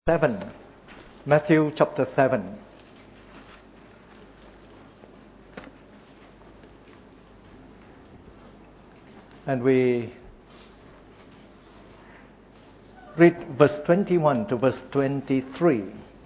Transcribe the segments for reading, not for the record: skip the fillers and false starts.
7. Matthew chapter 7. And we read verse 21 to verse 23.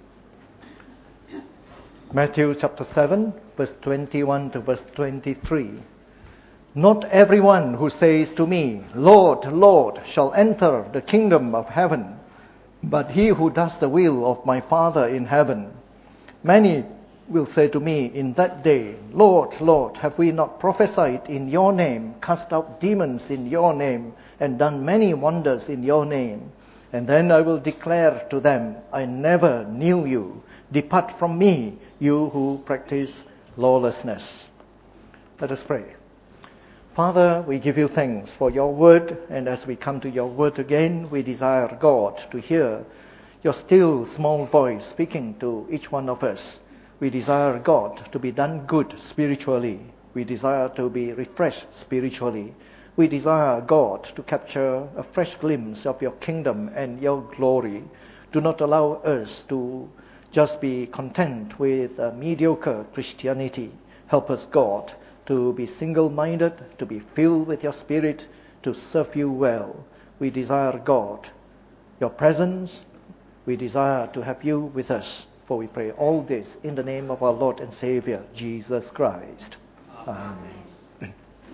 Matthew chapter 7, verse 21 to verse 23. Not everyone who says to me, Lord, Lord, shall enter the kingdom of heaven, but he who does the will of my Father in heaven. Many will say to me in that day, Lord, Lord, have we not prophesied in your name, cast out demons in your name, and done many wonders in your name? And then I will declare to them, I never knew you. Depart from me, you who practice lawlessness. Let us pray. Father, we give you thanks for your word, and as we come to your word again, we desire, God, to hear your still small voice speaking to each one of us. We desire, God, to be done good spiritually. We desire to be refreshed spiritually. We desire, God, to capture a fresh glimpse of your kingdom and your glory. Do not allow us to just be content with mediocre Christianity. Help us, God, to be single-minded, to be filled with your Spirit, to serve you well. We desire, God, your presence. We desire to have you with us. For we pray all this in the name of our Lord and Savior, Jesus Christ. Amen.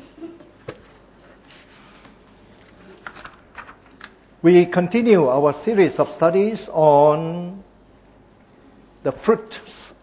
We continue our series of studies on the fruits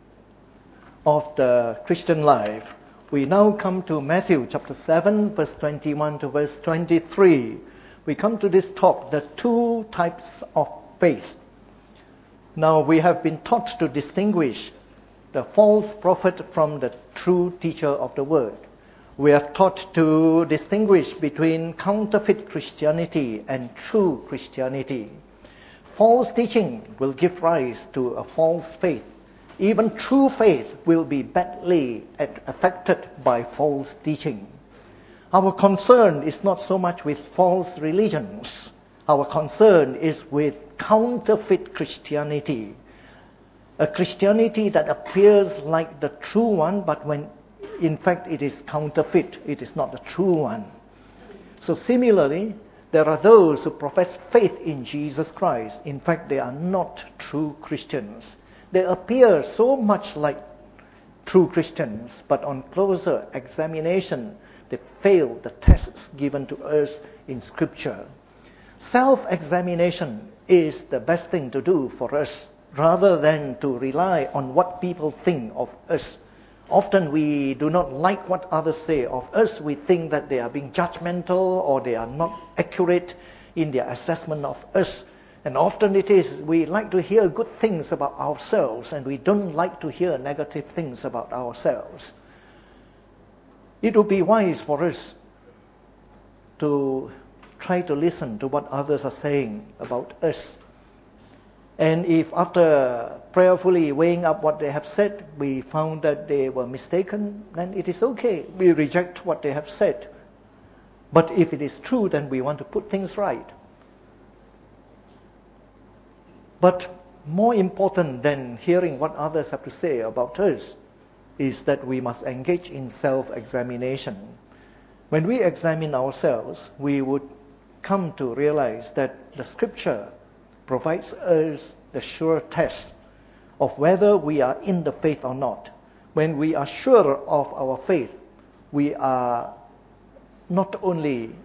of the Christian life. We now come to Matthew chapter 7, verse 21 to verse 23. We come to this talk, the two types of faith. Now, we have been taught to distinguish the false prophet from the true teacher of the word. We are taught to distinguish between counterfeit Christianity and true Christianity. False teaching will give rise to a false faith. Even true faith will be badly affected by false teaching. Our concern is not so much with false religions. Our concern is with counterfeit Christianity. A Christianity that appears like the true one, but when in fact it is counterfeit, it is not the true one. So similarly, there are those who profess faith in Jesus Christ. In fact, they are not true Christians. They appear so much like true Christians, but on closer examination, they fail the tests given to us in Scripture. Self-examination is the best thing to do for us, rather than to rely on what people think of us. Often we do not like what others say of us. We think that they are being judgmental or they are not accurate in their assessment of us. And often it is, we like to hear good things about ourselves and we don't like to hear negative things about ourselves. It would be wise for us to try to listen to what others are saying about us. And if after prayerfully weighing up what they have said, we found that they were mistaken, then it is okay. We reject what they have said. But if it is true, then we want to put things right. But more important than hearing what others have to say about us is that we must engage in self-examination. When we examine ourselves, we would come to realize that the Scripture provides us the sure test of whether we are in the faith or not. When we are sure of our faith, we are not only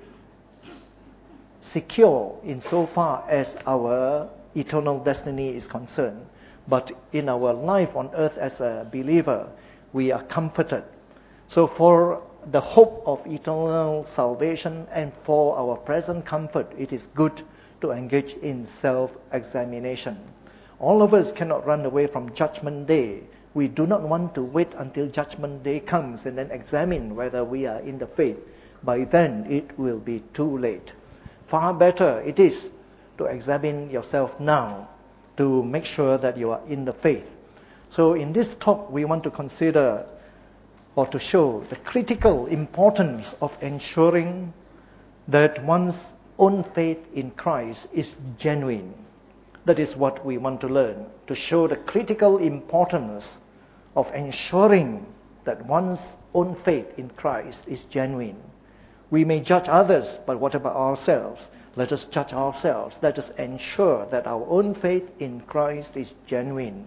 secure insofar as our eternal destiny is concerned, but in our life on earth as a believer, we are comforted. So for the hope of eternal salvation and for our present comfort, it is good to engage in self-examination. All of us cannot run away from Judgment Day. We do not want to wait until Judgment Day comes and then examine whether we are in the faith. By then, it will be too late. Far better it is to examine yourself now to make sure that you are in the faith. So in this talk, we want to consider or to show the critical importance of ensuring that one's own faith in Christ is genuine. That is what we want to learn, to show the critical importance of ensuring that one's own faith in Christ is genuine. We may judge others, but what about ourselves? Let us judge ourselves. Let us ensure that our own faith in Christ is genuine.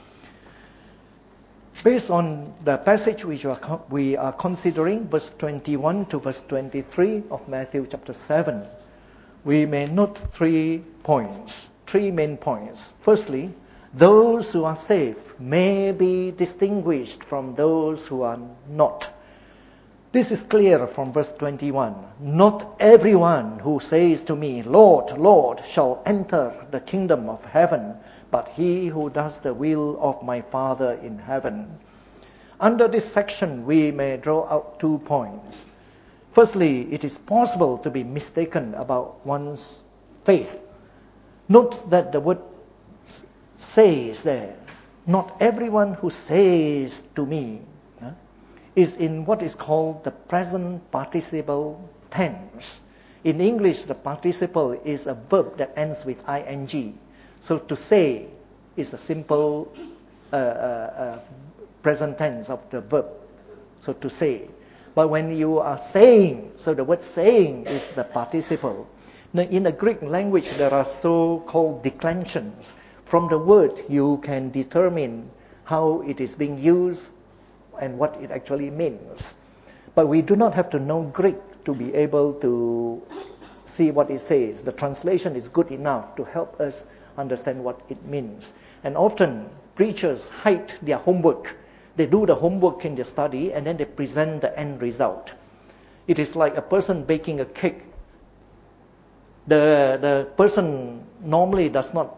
Based on the passage which we are considering, verse 21 to verse 23 of Matthew chapter 7, we may note 3 main points. Firstly, those who are saved may be distinguished from those who are not. This is clear from verse 21. Not everyone who says to me, Lord, Lord, shall enter the kingdom of heaven, but he who does the will of my Father in heaven. Under this section, we may draw out 2 points. Firstly, it is possible to be mistaken about one's faith. Note that the word says there, not everyone who says to me, is in what is called the present participle tense. In English, the participle is a verb that ends with ing. So to say is a simple present tense of the verb. So to say. But when you are saying, so the word saying is the participle. Now, in the Greek language, there are so-called declensions. From the word, you can determine how it is being used and what it actually means. But we do not have to know Greek to be able to see what it says. The translation is good enough to help us understand what it means. And often, preachers hide their homework. They do the homework in their study and then they present the end result. It is like a person baking a cake. The person normally does not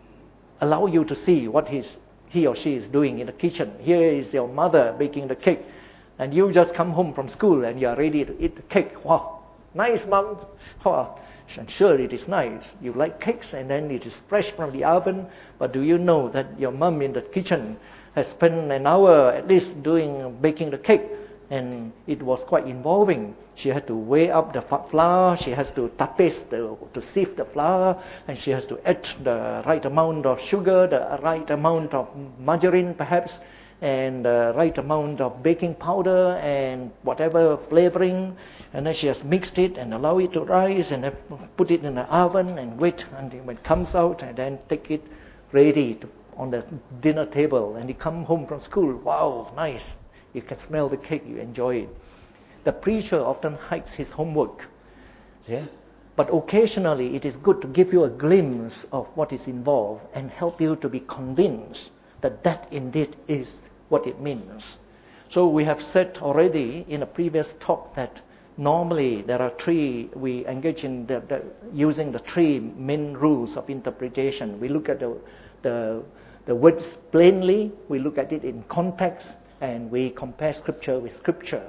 allow you to see what he or she is doing in the kitchen. Here is your mother baking the cake, and you just come home from school and you are ready to eat the cake. Wow, nice, mom. Wow. And sure, it is nice. You like cakes, and then it is fresh from the oven. But do you know that your mom in the kitchen has spent an hour at least baking the cake, and it was quite involving. She had to weigh up the flour, she has to tapis to sieve the flour, and she has to add the right amount of sugar, the right amount of margarine perhaps, and the right amount of baking powder and whatever flavoring, and then she has mixed it and allow it to rise, and then put it in the oven and wait until when it comes out, and then take it ready on the dinner table. And you come home from school, wow, nice. You can smell the cake, you enjoy it. The preacher often hides his homework. Yeah? But occasionally it is good to give you a glimpse of what is involved and help you to be convinced that that indeed is what it means. So we have said already in a previous talk that normally there are we engage in using the 3 main rules of interpretation. We look at the words plainly, we look at it in context, and we compare scripture with scripture.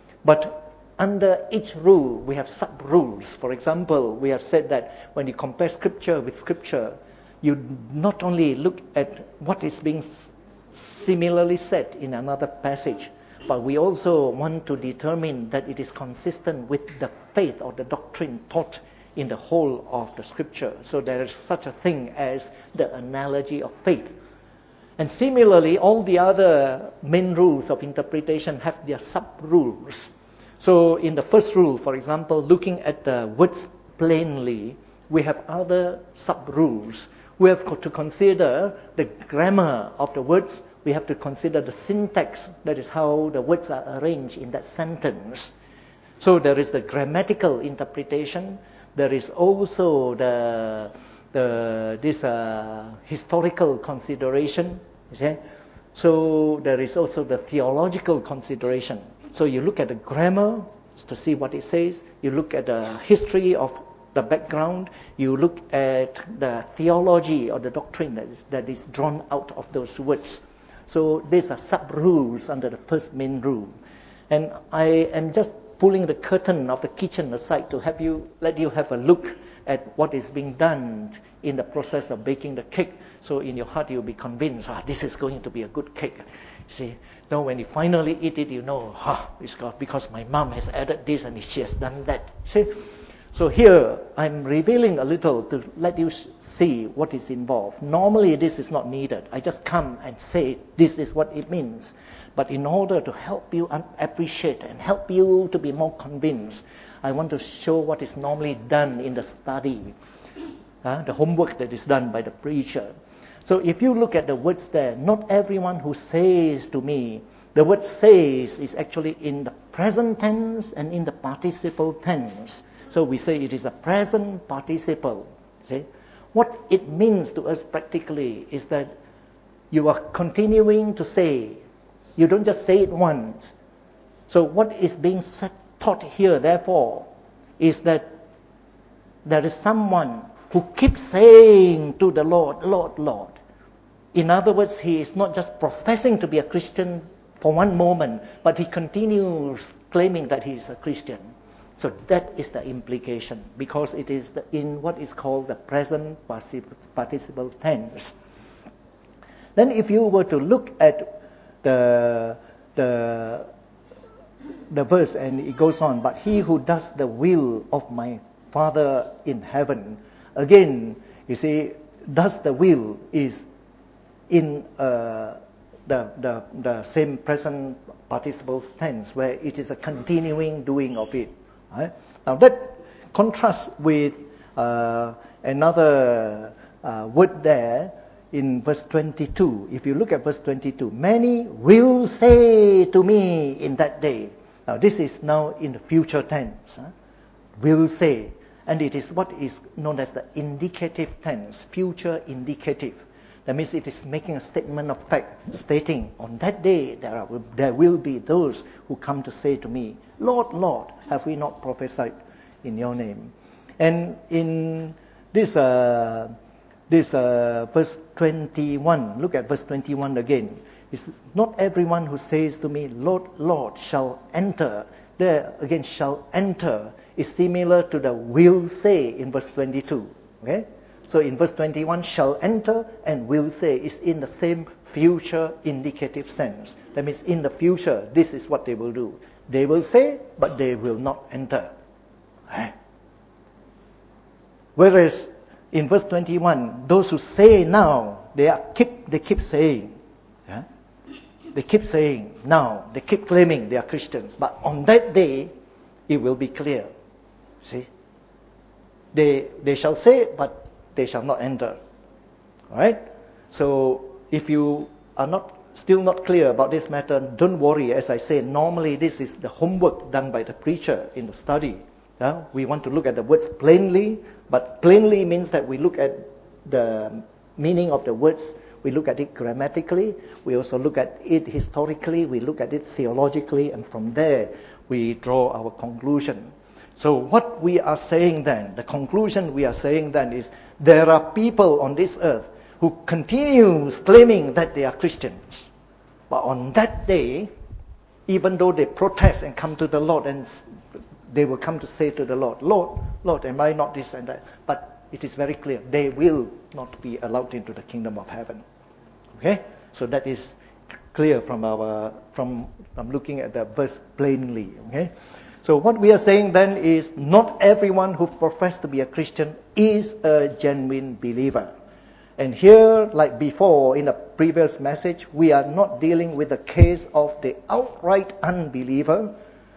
But under each rule, we have sub-rules. For example, we have said that when you compare scripture with scripture, you not only look at what is being similarly said in another passage, but we also want to determine that it is consistent with the faith or the doctrine taught in the whole of the scripture. So there is such a thing as the analogy of faith. And similarly, all the other main rules of interpretation have their sub-rules. So in the first rule, for example, looking at the words plainly, we have other sub-rules. We have to consider the grammar of the words. We have to consider the syntax, that is how the words are arranged in that sentence. So there is the grammatical interpretation. There is also this historical consideration. Okay? So there is also the theological consideration. So you look at the grammar to see what it says. You look at the history of the background. You look at the theology or the doctrine that is drawn out of those words. So these are sub-rules under the first main rule. And I am just pulling the curtain of the kitchen aside to let you have a look at what is being done in the process of baking the cake. So in your heart you'll be convinced, this is going to be a good cake. See, now when you finally eat it, you know, it's because my mom has added this and she has done that. See, So here, I'm revealing a little to let you see what is involved. Normally, this is not needed. I just come and say, this is what it means. But in order to help you appreciate and help you to be more convinced, I want to show what is normally done in the study, the homework that is done by the preacher. So if you look at the words there, not everyone who says to me, the word says is actually in the present tense and in the participle tense. So we say it is a present participle. See? What it means to us practically is that you are continuing to say. You don't just say it once. So what is being taught here, therefore, is that there is someone who keeps saying to the Lord, Lord, Lord. In other words, he is not just professing to be a Christian for one moment, but he continues claiming that he is a Christian. So that is the implication, because it is in what is called the present participle tense. Then if you were to look at the verse, and it goes on, but he who does the will of my Father in heaven. Again, you see, does the will is in the same present participle tense, where it is a continuing doing of it. Right? Now that contrasts with another word there in verse 22. If you look at verse 22, many will say to me in that day. Now this is now in the future tense. Will say. And it is what is known as the indicative tense, future indicative. That means it is making a statement of fact, stating, on that day there will be those who come to say to me, Lord, Lord, have we not prophesied in your name? And in this verse 21, look at verse 21 again. It says, not everyone who says to me, Lord, Lord, shall enter. There again, shall enter is similar to the will say in verse 22. Okay? So in verse 21, shall enter and will say is in the same future indicative sense. That means in the future, this is what they will do. They will say, but they will not enter. Whereas in verse 21, those who say now, they keep saying. Yeah? They keep saying now, they keep claiming they are Christians. But on that day, it will be clear. See? They shall say, but they shall not enter. Alright? So if you are still not clear about this matter, don't worry. As I say, normally this is the homework done by the preacher in the study. Yeah? We want to look at the words plainly, but plainly means that we look at the meaning of the words, we look at it grammatically, we also look at it historically, we look at it theologically, and from there we draw our conclusion. So what we are saying then, the conclusion we are saying then is, there are people on this earth who continues claiming that they are Christians. But on that day, even though they protest and come to the Lord, and they will come to say to the Lord, Lord, Lord, am I not this and that? But it is very clear, they will not be allowed into the kingdom of heaven. Okay? So that is clear from looking at the verse plainly. Okay? So what we are saying then is, not everyone who professes to be a Christian is a genuine believer. And here, like before in the previous message, we are not dealing with the case of the outright unbeliever,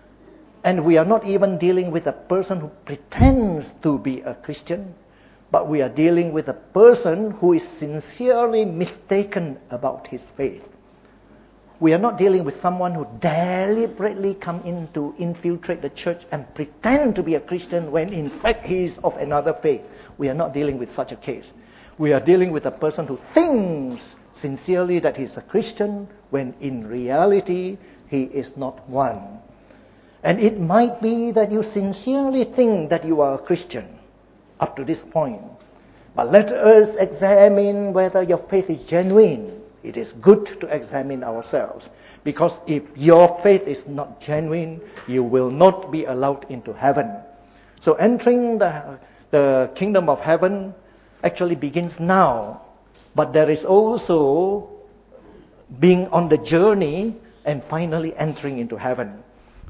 and we are not even dealing with a person who pretends to be a Christian, but we are dealing with a person who is sincerely mistaken about his faith. We are not dealing with someone who deliberately come in to infiltrate the church and pretend to be a Christian when in fact he is of another faith. We are not dealing with such a case. We are dealing with a person who thinks sincerely that he is a Christian when in reality he is not one. And it might be that you sincerely think that you are a Christian up to this point. But let us examine whether your faith is genuine. It is good to examine ourselves, because if your faith is not genuine, you will not be allowed into heaven. So entering the kingdom of heaven actually begins now, but there is also being on the journey and finally entering into heaven.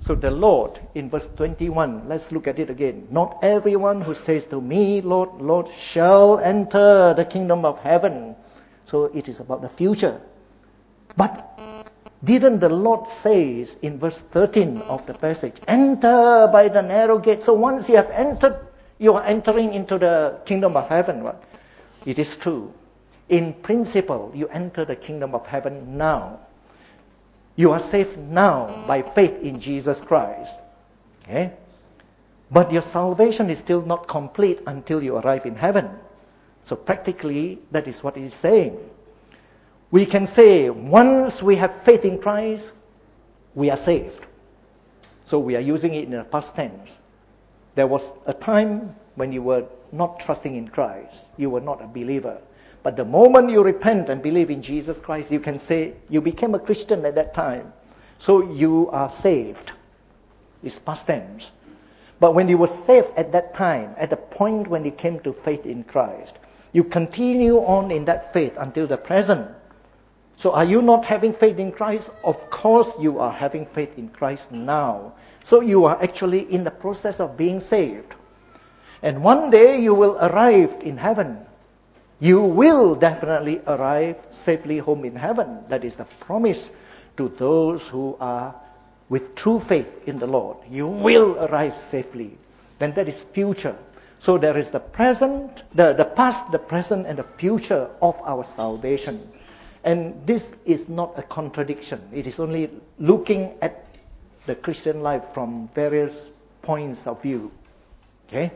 So the Lord, in verse 21, let's look at it again. Not everyone who says to me, Lord, Lord, shall enter the kingdom of heaven. So it is about the future. But didn't the Lord say in verse 13 of the passage, enter by the narrow gate? So once you have entered, you are entering into the kingdom of heaven. Right? It is true. In principle, you enter the kingdom of heaven now. You are saved now by faith in Jesus Christ. Okay? But your salvation is still not complete until you arrive in heaven. So practically, that is what he is saying. We can say, once we have faith in Christ, we are saved. So we are using it in the past tense. There was a time when you were not trusting in Christ. You were not a believer. But the moment you repent and believe in Jesus Christ, you can say you became a Christian at that time. So you are saved. It's past tense. But when you were saved at that time, at the point when you came to faith in Christ, you continue on in that faith until the present. So are you not having faith in Christ? Of course you are having faith in Christ now. So you are actually in the process of being saved. And one day you will arrive in heaven. You will definitely arrive safely home in heaven. That is the promise to those who are with true faith in the Lord. You will arrive safely. Then that is future. So there is the present, the past, the present, and the future of our salvation. And this is not a contradiction. It is only looking at the Christian life from various points of view. Okay?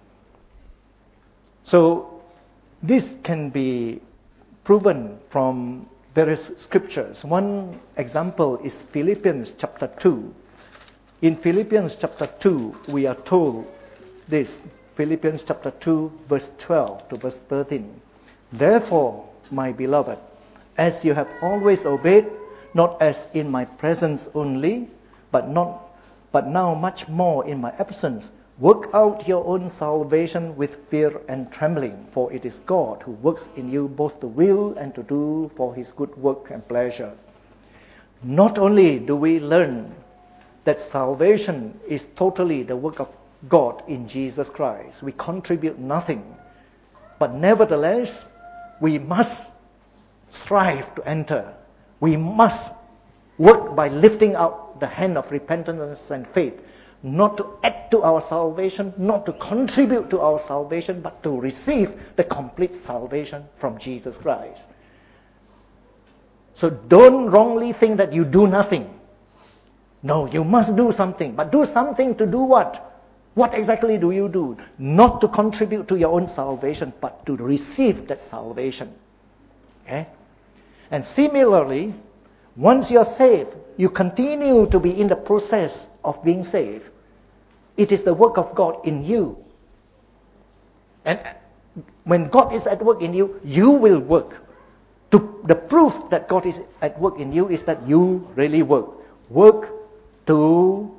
So this can be proven from various scriptures. One example is Philippians chapter 2. In Philippians chapter 2, we are told this. Philippians chapter 2, verse 12 to verse 13. Therefore, my beloved, as you have always obeyed, not as in my presence only, but now much more in my absence, work out your own salvation with fear and trembling, for it is God who works in you both to will and to do for his good work and pleasure. Not only do we learn that salvation is totally the work of God in Jesus Christ, we contribute nothing, but nevertheless, we must strive to enter. We must work by lifting out the hand of repentance and faith, not to add to our salvation, not to contribute to our salvation, but to receive the complete salvation from Jesus Christ. So don't wrongly think that you do nothing. No, you must do something. But do something to do what? What exactly do you do? Not to contribute to your own salvation, but to receive that salvation. Okay? And similarly, once you are saved, you continue to be in the process of being saved. It is the work of God in you. And when God is at work in you, you will work. The proof that God is at work in you is that you really work. Work to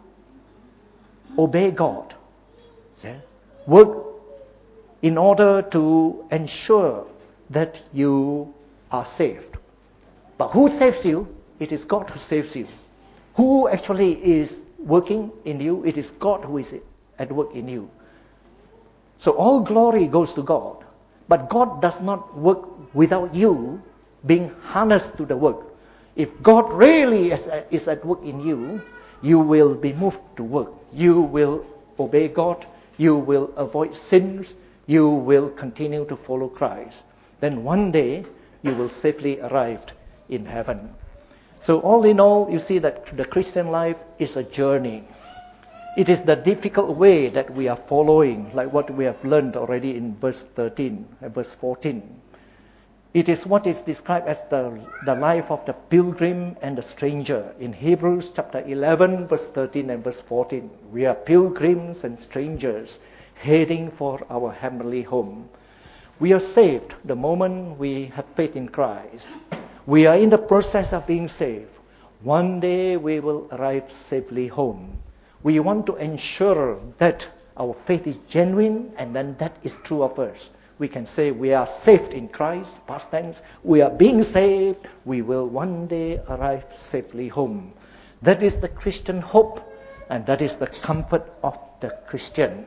obey God. Yeah? Work in order to ensure that you are saved. But who saves you? It is God who saves you. Who actually is working in you? It is God who is at work in you. So all glory goes to God. But God does not work without you being harnessed to the work. If God really is at work in you, you will be moved to work. You will obey God. You will avoid sins. You will continue to follow Christ. Then one day, you will safely arrive in heaven. So all in all, you see that the Christian life is a journey. It is the difficult way that we are following, like what we have learned already in verse 13 and verse 14. It is what is described as the life of the pilgrim and the stranger. In Hebrews chapter 11, verse 13 and verse 14, we are pilgrims and strangers heading for our heavenly home. We are saved the moment we have faith in Christ. We are in the process of being saved. One day we will arrive safely home. We want to ensure that our faith is genuine, and then that is true of us. We can say we are saved in Christ, past tense. We are being saved. We will one day arrive safely home. That is the Christian hope And that is the comfort of the Christian.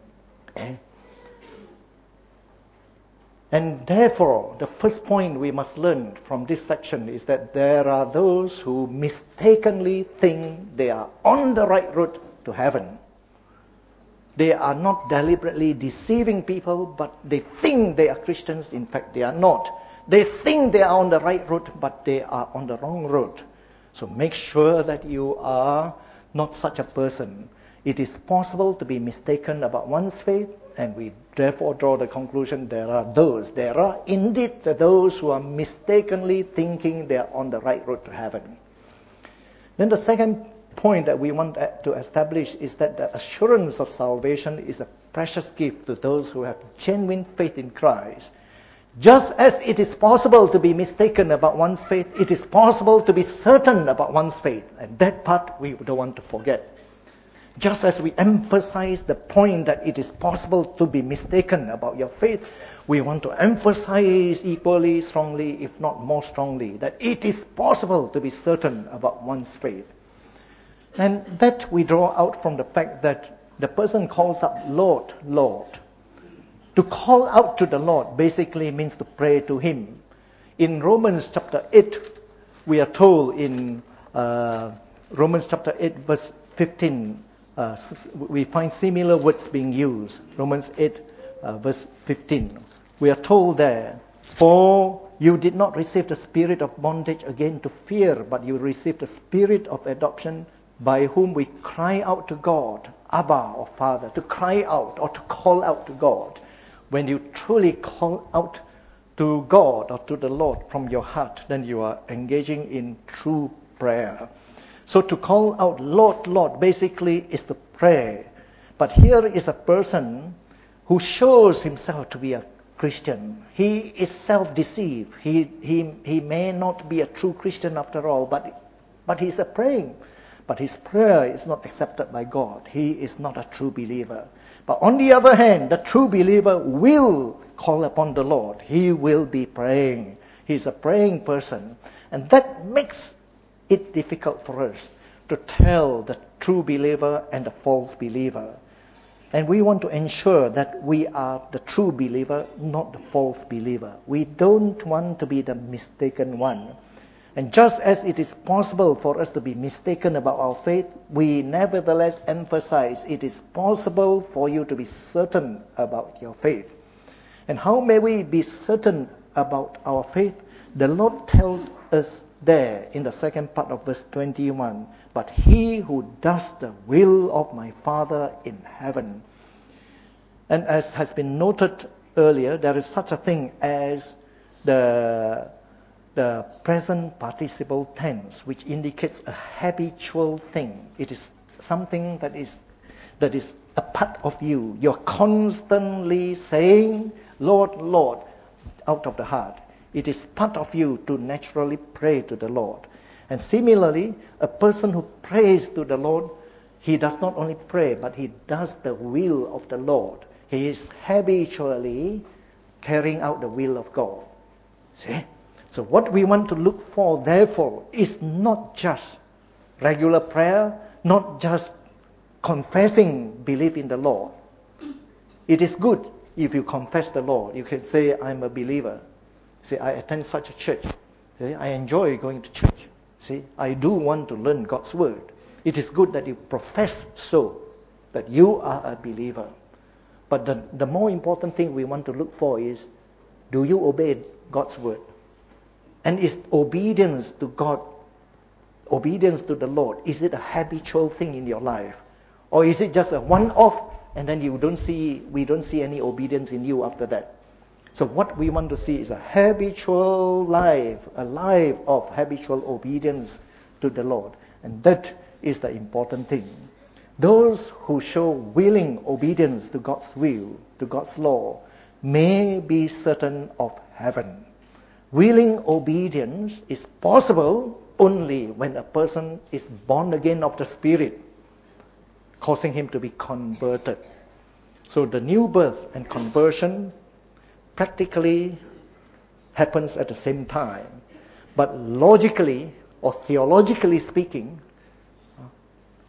And therefore, the first point we must learn from this section is that there are those who mistakenly think they are on the right route to heaven. They are not deliberately deceiving people, but they think they are Christians. In fact, they are not. They think they are on the right route, but they are on the wrong route. So make sure that you are not such a person. It is possible to be mistaken about one's faith, and we therefore draw the conclusion there are indeed those who are mistakenly thinking they are on the right road to heaven. Then the second point that we want to establish is that the assurance of salvation is a precious gift to those who have genuine faith in Christ. Just as it is possible to be mistaken about one's faith, it is possible to be certain about one's faith. And that part we don't want to forget. Just as we emphasize the point that it is possible to be mistaken about your faith, we want to emphasize equally strongly, if not more strongly, that it is possible to be certain about one's faith. And that we draw out from the fact that the person calls up, Lord, Lord. To call out to the Lord basically means to pray to Him. In Romans chapter 8, we are told in Romans chapter 8 verse 15, we find similar words being used. Romans 8 verse 15. We are told there, for you did not receive the spirit of bondage again to fear, but you received the spirit of adoption, by whom we cry out to God, Abba, or Father. To cry out or to call out to God. When you truly call out to God or to the Lord from your heart, then you are engaging in true prayer. So to call out, Lord, Lord, basically is to pray. But here is a person who shows himself to be a Christian. He is self-deceived. He may not be a true Christian after all, but he's a praying. But his prayer is not accepted by God. He is not a true believer. But on the other hand, the true believer will call upon the Lord. He will be praying. He's a praying person. And that makes it difficult for us to tell the true believer and the false believer. And we want to ensure that we are the true believer, not the false believer. We don't want to be the mistaken one. And just as it is possible for us to be mistaken about our faith, we nevertheless emphasize it is possible for you to be certain about your faith. And how may we be certain about our faith? The Lord tells us there in the second part of verse 21, but he who does the will of my Father in heaven. And as has been noted earlier, there is such a thing as the present participle tense, which indicates a habitual thing. It is something that is a part of you. You're constantly saying, Lord, Lord, out of the heart. It is part of you to naturally pray to the Lord. And similarly, a person who prays to the Lord, he does not only pray, but he does the will of the Lord. He is habitually carrying out the will of God. See? So what we want to look for, therefore, is not just regular prayer, not just confessing belief in the Lord. It is good if you confess the Lord. You can say, I'm a believer. See, I attend such a church. See, I enjoy going to church. See, I do want to learn God's word. It is good that you profess so, that you are a believer. But the more important thing we want to look for is, do you obey God's word? And is obedience to God, obedience to the Lord, is it a habitual thing in your life? Or is it just a one-off and then we don't see any obedience in you after that? So what we want to see is a habitual life, a life of habitual obedience to the Lord. And that is the important thing. Those who show willing obedience to God's will, to God's law, may be certain of heaven. Willing obedience is possible only when a person is born again of the Spirit, causing him to be converted. So the new birth and conversion practically happens at the same time. But logically or theologically speaking,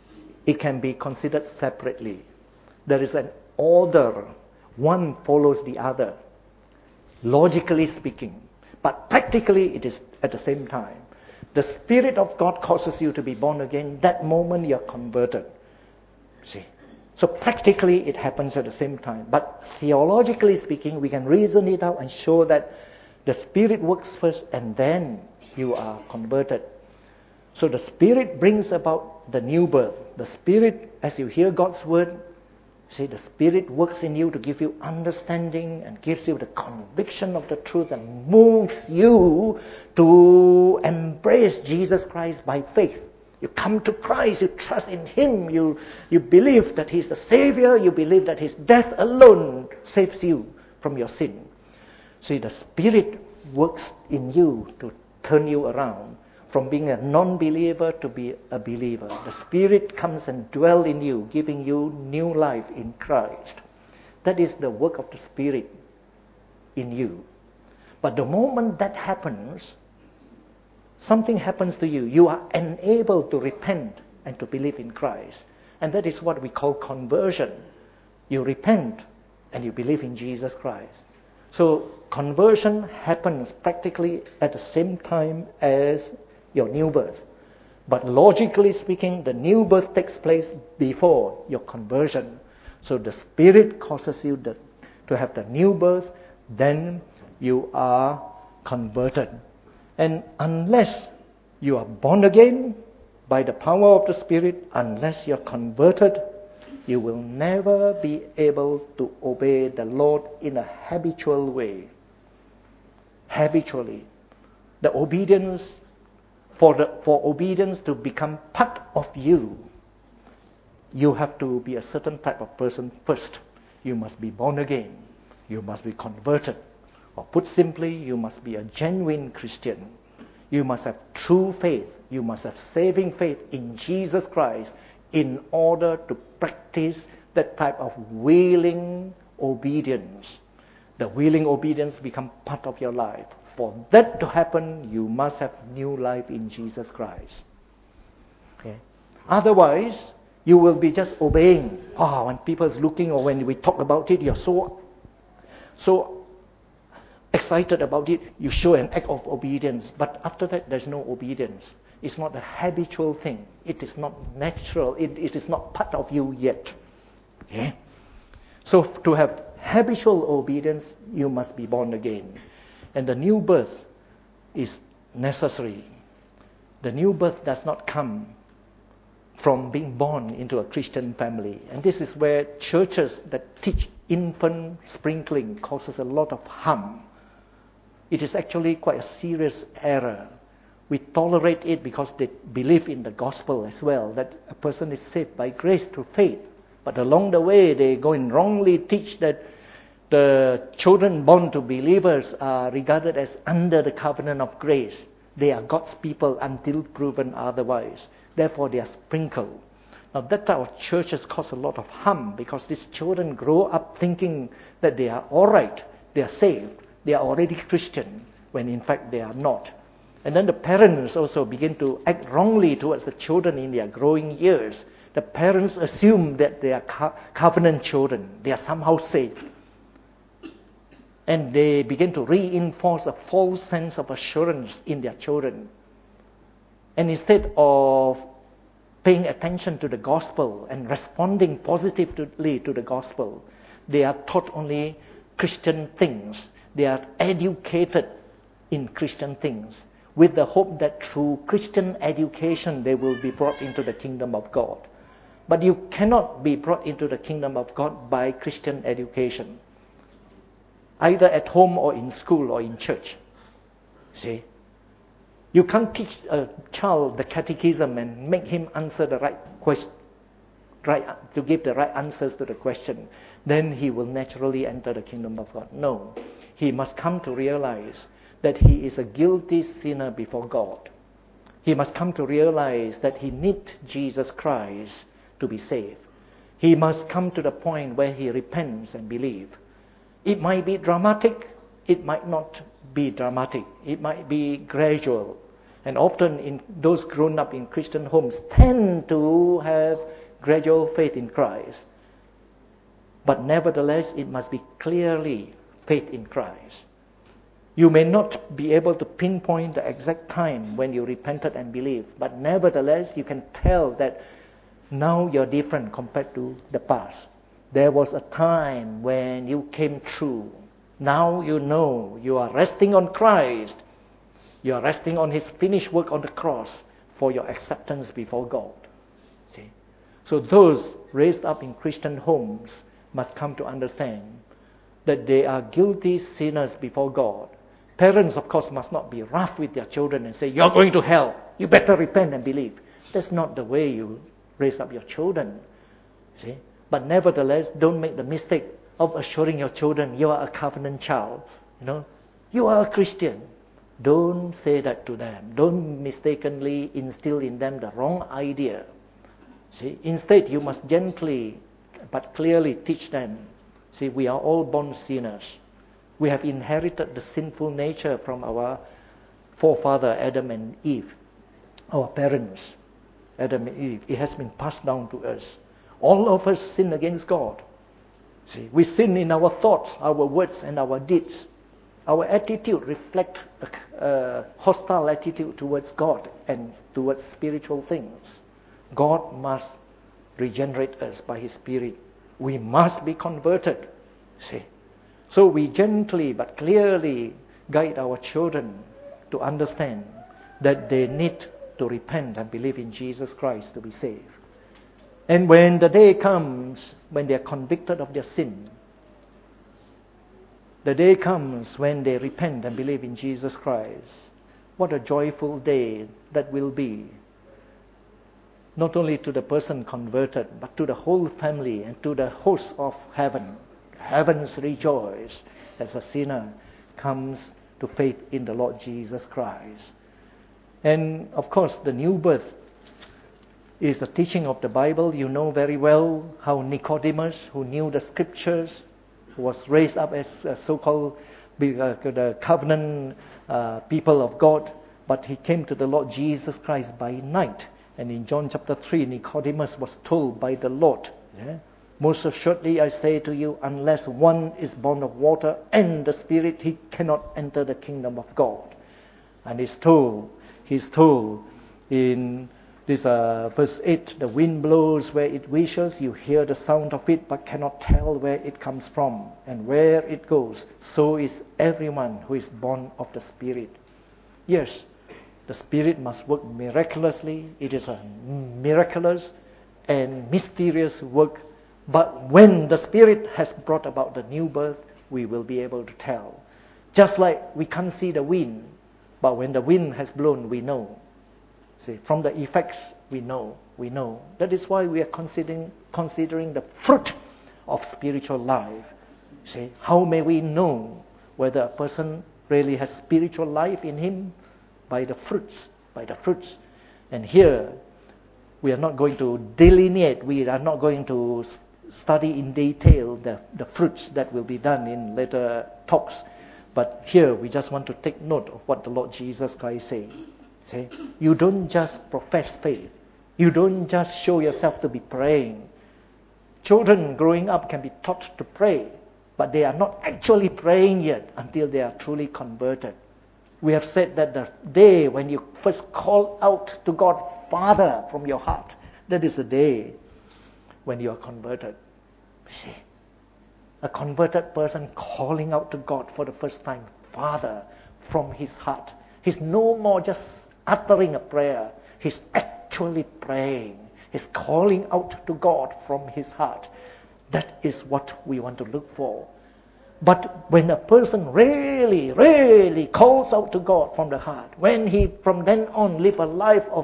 it can be considered separately. There is an order. One follows the other, logically speaking. But practically, it is at the same time. The Spirit of God causes you to be born again. That moment, you're converted. See? So practically, it happens at the same time. But theologically speaking, we can reason it out and show that the Spirit works first and then you are converted. So the Spirit brings about the new birth. The Spirit, as you hear God's word, see, the Spirit works in you to give you understanding and gives you the conviction of the truth and moves you to embrace Jesus Christ by faith. You come to Christ, you trust in Him, you believe that He's the Savior, you believe that His death alone saves you from your sin. See, the Spirit works in you to turn you around from being a non-believer to be a believer. The Spirit comes and dwells in you, giving you new life in Christ. That is the work of the Spirit in you. But the moment that happens, something happens to you. You are enabled to repent and to believe in Christ. And that is what we call conversion. You repent and you believe in Jesus Christ. So conversion happens practically at the same time as your new birth. But logically speaking, the new birth takes place before your conversion. So the Spirit causes you to have the new birth, then you are converted. And unless you are born again by the power of the Spirit, unless you're converted, you will never be able to obey the Lord in a habitual way. Habitually. The obedience, for obedience to become part of you, you have to be a certain type of person first. You must be born again. You must be converted. Or put simply, you must be a genuine Christian. You must have true faith. You must have saving faith in Jesus Christ in order to practice that type of willing obedience. The willing obedience become part of your life. For that to happen, you must have new life in Jesus Christ. Okay? Otherwise, you will be just obeying. When people is looking or when we talk about it, you're so excited about it, you show an act of obedience. But after that, there's no obedience. It's not a habitual thing. It is not natural. It is not part of you yet. Okay? So to have habitual obedience, you must be born again. And the new birth is necessary. The new birth does not come from being born into a Christian family. And this is where churches that teach infant sprinkling causes a lot of harm. It is actually quite a serious error. We tolerate it because they believe in the gospel as well, that a person is saved by grace through faith. But along the way, they go and wrongly teach that the children born to believers are regarded as under the covenant of grace. They are God's people until proven otherwise. Therefore, they are sprinkled. Now, that type of churches cause a lot of harm because these children grow up thinking that they are all right, they are saved, they are already Christian, when in fact they are not. And then the parents also begin to act wrongly towards the children in their growing years. The parents assume that they are covenant children. They are somehow saved. And they begin to reinforce a false sense of assurance in their children. And instead of paying attention to the gospel and responding positively to the gospel, they are taught only Christian things. They are educated in Christian things with the hope that through Christian education they will be brought into the kingdom of God. But you cannot be brought into the kingdom of God by Christian education, either at home or in school or in church. See? You can't teach a child the catechism and make him answer the right question, to give the right answers to the question. Then he will naturally enter the kingdom of God. No. He must come to realize that he is a guilty sinner before God. He must come to realize that he needs Jesus Christ to be saved. He must come to the point where he repents and believes. It might be dramatic, it might not be dramatic. It might be gradual. And often in those grown up in Christian homes tend to have gradual faith in Christ. But nevertheless, it must be clearly faith in Christ. You may not be able to pinpoint the exact time when you repented and believed, but nevertheless, you can tell that now you're different compared to the past. There was a time when you came through. Now you know you are resting on Christ. You are resting on His finished work on the cross for your acceptance before God. See? So those raised up in Christian homes must come to understand that they are guilty sinners before God. Parents, of course, must not be rough with their children and say, you're going to hell. You better repent and believe. That's not the way you raise up your children. See? But nevertheless, don't make the mistake of assuring your children you are a covenant child. You are a Christian. Don't say that to them. Don't mistakenly instill in them the wrong idea. See? Instead, you must gently but clearly teach them. See, we are all born sinners. We have inherited the sinful nature from our forefather Adam and Eve, our parents, Adam and Eve. It has been passed down to us. All of us sin against God. See, we sin in our thoughts, our words, and our deeds. Our attitude reflects a hostile attitude towards God and towards spiritual things. God must regenerate us by His Spirit. We must be converted. See? So we gently but clearly guide our children to understand that they need to repent and believe in Jesus Christ to be saved. And when the day comes when they are convicted of their sin, the day comes when they repent and believe in Jesus Christ, what a joyful day that will be. Not only to the person converted, but to the whole family and to the host of heaven. Heavens rejoice as a sinner comes to faith in the Lord Jesus Christ. And of course, the new birth is the teaching of the Bible. You know very well how Nicodemus, who knew the scriptures, who was raised up as a so-called the covenant people of God, but he came to the Lord Jesus Christ by night. And in John chapter 3, Nicodemus was told by the Lord, most assuredly I say to you, unless one is born of water and the Spirit, he cannot enter the kingdom of God. And he's told in this verse 8, the wind blows where it wishes, you hear the sound of it, but cannot tell where it comes from and where it goes. So is everyone who is born of the Spirit. Yes, the Spirit must work miraculously. It is a miraculous and mysterious work. But when the Spirit has brought about the new birth, we will be able to tell. Just like we can't see the wind, but when the wind has blown, we know. See, from the effects, we know. That is why we are considering the fruit of spiritual life. See, how may we know whether a person really has spiritual life in him? By the fruits. And here, we are not going to delineate, we are not going to study in detail the fruits that will be done in later talks. But here, we just want to take note of what the Lord Jesus Christ said. See, you don't just profess faith. You don't just show yourself to be praying. Children growing up can be taught to pray, but they are not actually praying yet until they are truly converted. We have said that the day when you first call out to God, Father, from your heart, that is the day when you are converted. See, a converted person calling out to God for the first time, Father, from his heart. He's no more just uttering a prayer. He's actually praying. He's calling out to God from his heart. That is what we want to look for. But when a person really, really calls out to God from the heart, when he from then on live a life of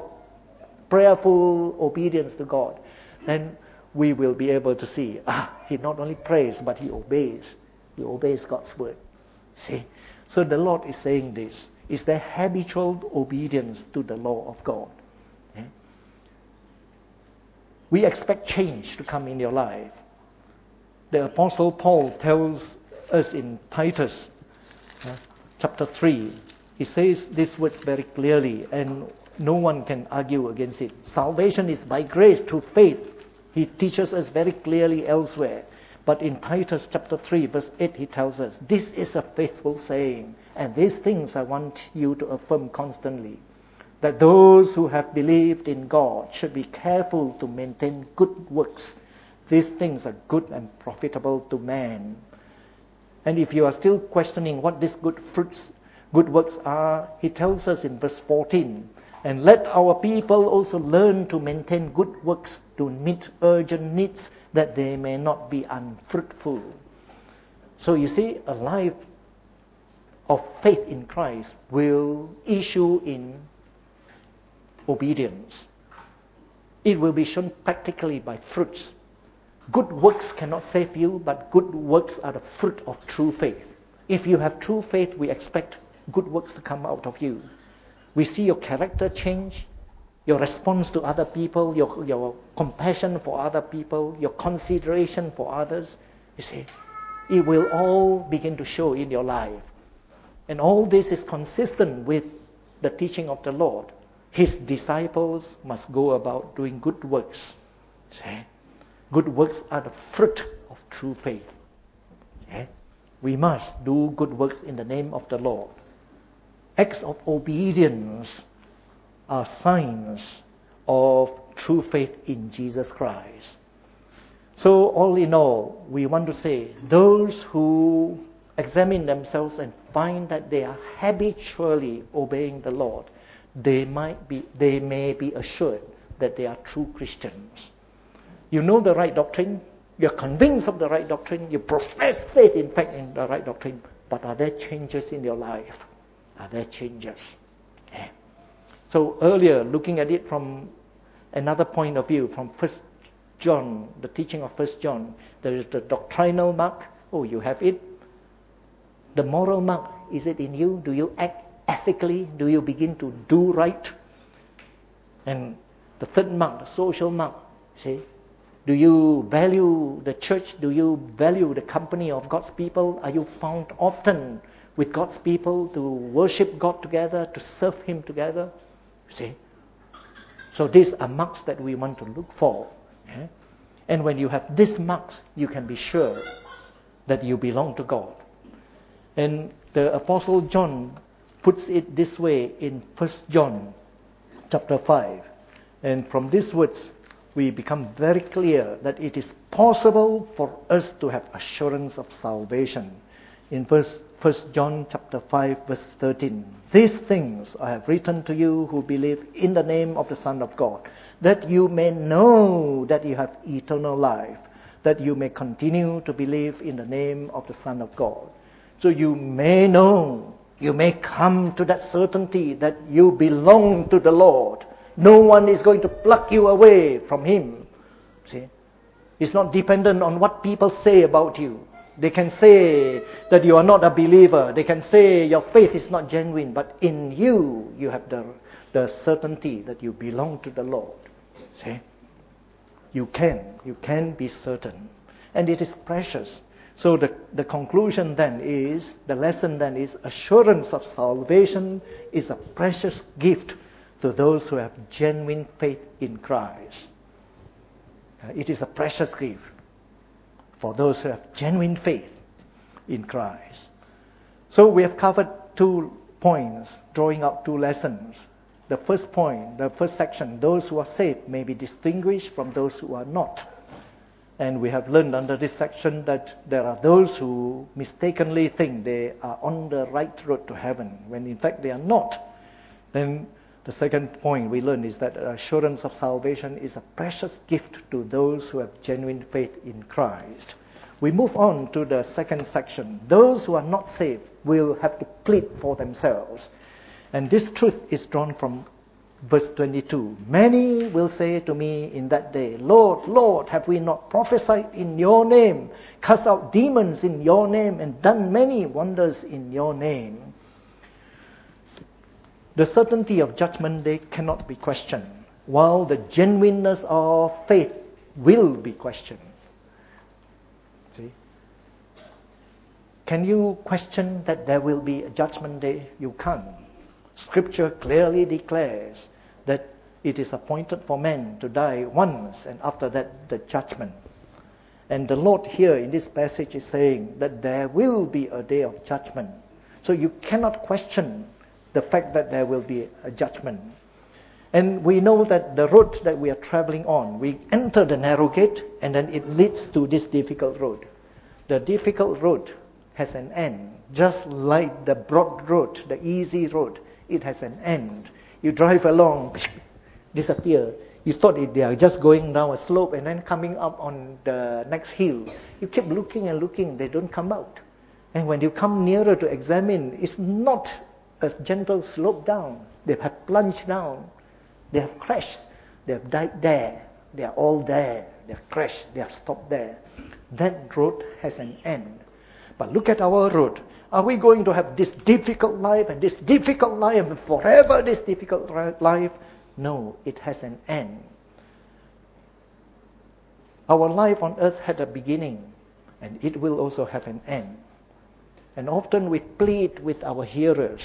prayerful obedience to God, then we will be able to see, he not only prays, but he obeys. He obeys God's word. See? So the Lord is saying this. Is their habitual obedience to the law of God. We expect change to come in your life. The Apostle Paul tells us in Titus chapter 3, he says these words very clearly, and no one can argue against it. Salvation is by grace through faith, He teaches us very clearly elsewhere. But in Titus chapter 3, verse 8, he tells us, this is a faithful saying, and these things I want you to affirm constantly, that those who have believed in God should be careful to maintain good works. These things are good and profitable to man. And if you are still questioning what these good works are, he tells us in verse 14, and let our people also learn to maintain good works to meet urgent needs, that they may not be unfruitful. So you see, a life of faith in Christ will issue in obedience. It will be shown practically by fruits. Good works cannot save you, but good works are the fruit of true faith. If you have true faith, we expect good works to come out of you. We see your character change, your response to other people, your compassion for other people, your consideration for others. You see, it will all begin to show in your life. And all this is consistent with the teaching of the Lord. His disciples must go about doing good works. See? Good works are the fruit of true faith. Okay? We must do good works in the name of the Lord. Acts of obedience are signs of true faith in Jesus Christ. So all in all, we want to say, those who examine themselves and find that they are habitually obeying the Lord, they may be assured that they are true Christians. You know the right doctrine, you're convinced of the right doctrine, you profess faith in fact in the right doctrine, but are there changes in your life? Are there changes? Okay. So earlier, looking at it from another point of view, from 1 John, the teaching of 1 John, there is the doctrinal mark. Oh, you have it. The moral mark, is it in you? Do you act ethically? Do you begin to do right? And the third mark, the social mark, see? Do you value the church? Do you value the company of God's people? Are you found often with God's people to worship God together, to serve Him together? See? So these are marks that we want to look for. Yeah? And when you have these marks, you can be sure that you belong to God. And the Apostle John puts it this way in 1 John chapter 5. And from these words, we become very clear that it is possible for us to have assurance of salvation. In 1 John chapter 5 verse 13, these things I have written to you who believe in the name of the Son of God, that you may know that you have eternal life, that you may continue to believe in the name of the Son of God. So you may know, you may come to that certainty that you belong to the Lord. No one is going to pluck you away from Him. See? It's not dependent on what people say about you. They can say that you are not a believer. They can say your faith is not genuine. But in you, you have the certainty that you belong to the Lord. See? You can be certain. And it is precious. So the conclusion then is, the lesson then is, assurance of salvation is a precious gift to those who have genuine faith in Christ. It is a precious gift for those who have genuine faith in Christ. So we have covered 2 points, drawing out 2 lessons. The first point, the first section, those who are saved may be distinguished from those who are not. And we have learned under this section that there are those who mistakenly think they are on the right road to heaven, when in fact they are not. Then the second point we learn is that assurance of salvation is a precious gift to those who have genuine faith in Christ. We move on to the second section. Those who are not saved will have to plead for themselves. And this truth is drawn from verse 22. Many will say to me in that day, Lord, Lord, have we not prophesied in your name, cast out demons in your name, and done many wonders in your name? The certainty of judgment day cannot be questioned, while the genuineness of faith will be questioned. See? Can you question that there will be a judgment day? You can't. Scripture clearly declares that It is appointed for man to die once, and after that, the judgment. And the Lord here in this passage is saying that there will be a day of judgment. So you cannot question the fact that there will be a judgment. And we know that the road that we are traveling on, we enter the narrow gate and then it leads to this difficult road. The difficult road has an end. Just like the broad road, the easy road, it has an end. You drive along, disappear. You thought they are just going down a slope and then coming up on the next hill. You keep looking and looking, they don't come out. And when you come nearer to examine, it's not a gentle slope down. They have plunged down. They have crashed. They have died there. They are all there. They have crashed. They have stopped there. That road has an end. But look at our road. Are we going to have this difficult life and this difficult life and forever this difficult life? No, it has an end. Our life on earth had a beginning, and it will also have an end. And often we plead with our hearers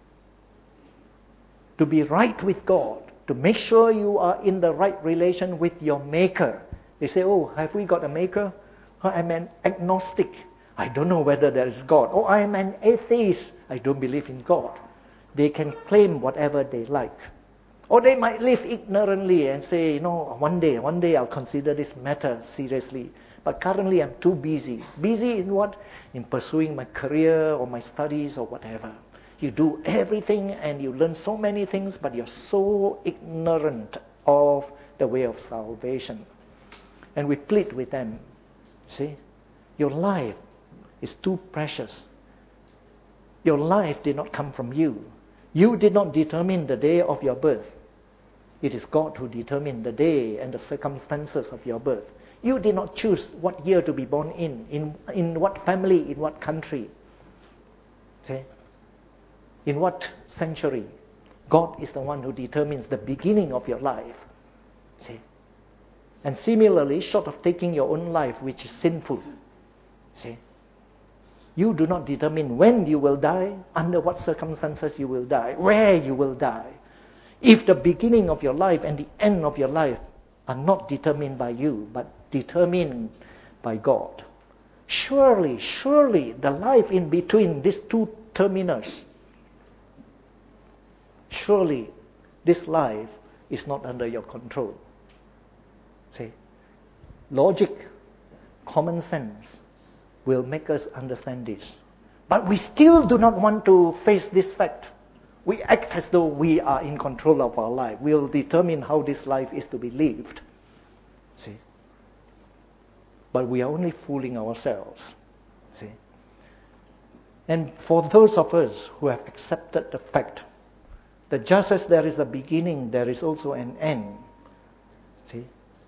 to be right with God, to make sure you are in the right relation with your Maker. They say, oh, have we got a Maker? Oh, I'm an agnostic. I don't know whether there is God. Oh, I'm an atheist. I don't believe in God. They can claim whatever they like. Or they might live ignorantly and say, one day I'll consider this matter seriously. But currently I'm too busy. Busy in what? In pursuing my career or my studies or whatever. You do everything and you learn so many things, but you're so ignorant of the way of salvation. And we plead with them. See, your life is too precious. Your life did not come from you. You did not determine the day of your birth. It is God who determined the day and the circumstances of your birth. You did not choose what year to be born in what family, in what country. See? In what century. God is the one who determines the beginning of your life. See? And similarly, short of taking your own life, which is sinful, see? You do not determine when you will die, under what circumstances you will die, where you will die. If the beginning of your life and the end of your life are not determined by you, but determined by God, surely the life in between these two terminals, surely this life is not under your control. See, logic, common sense will make us understand this. But we still do not want to face this fact. We act as though we are in control of our life. We'll determine how this life is to be lived. See? But we are only fooling ourselves. See? And for those of us who have accepted the fact that just as there is a beginning, there is also an end. See?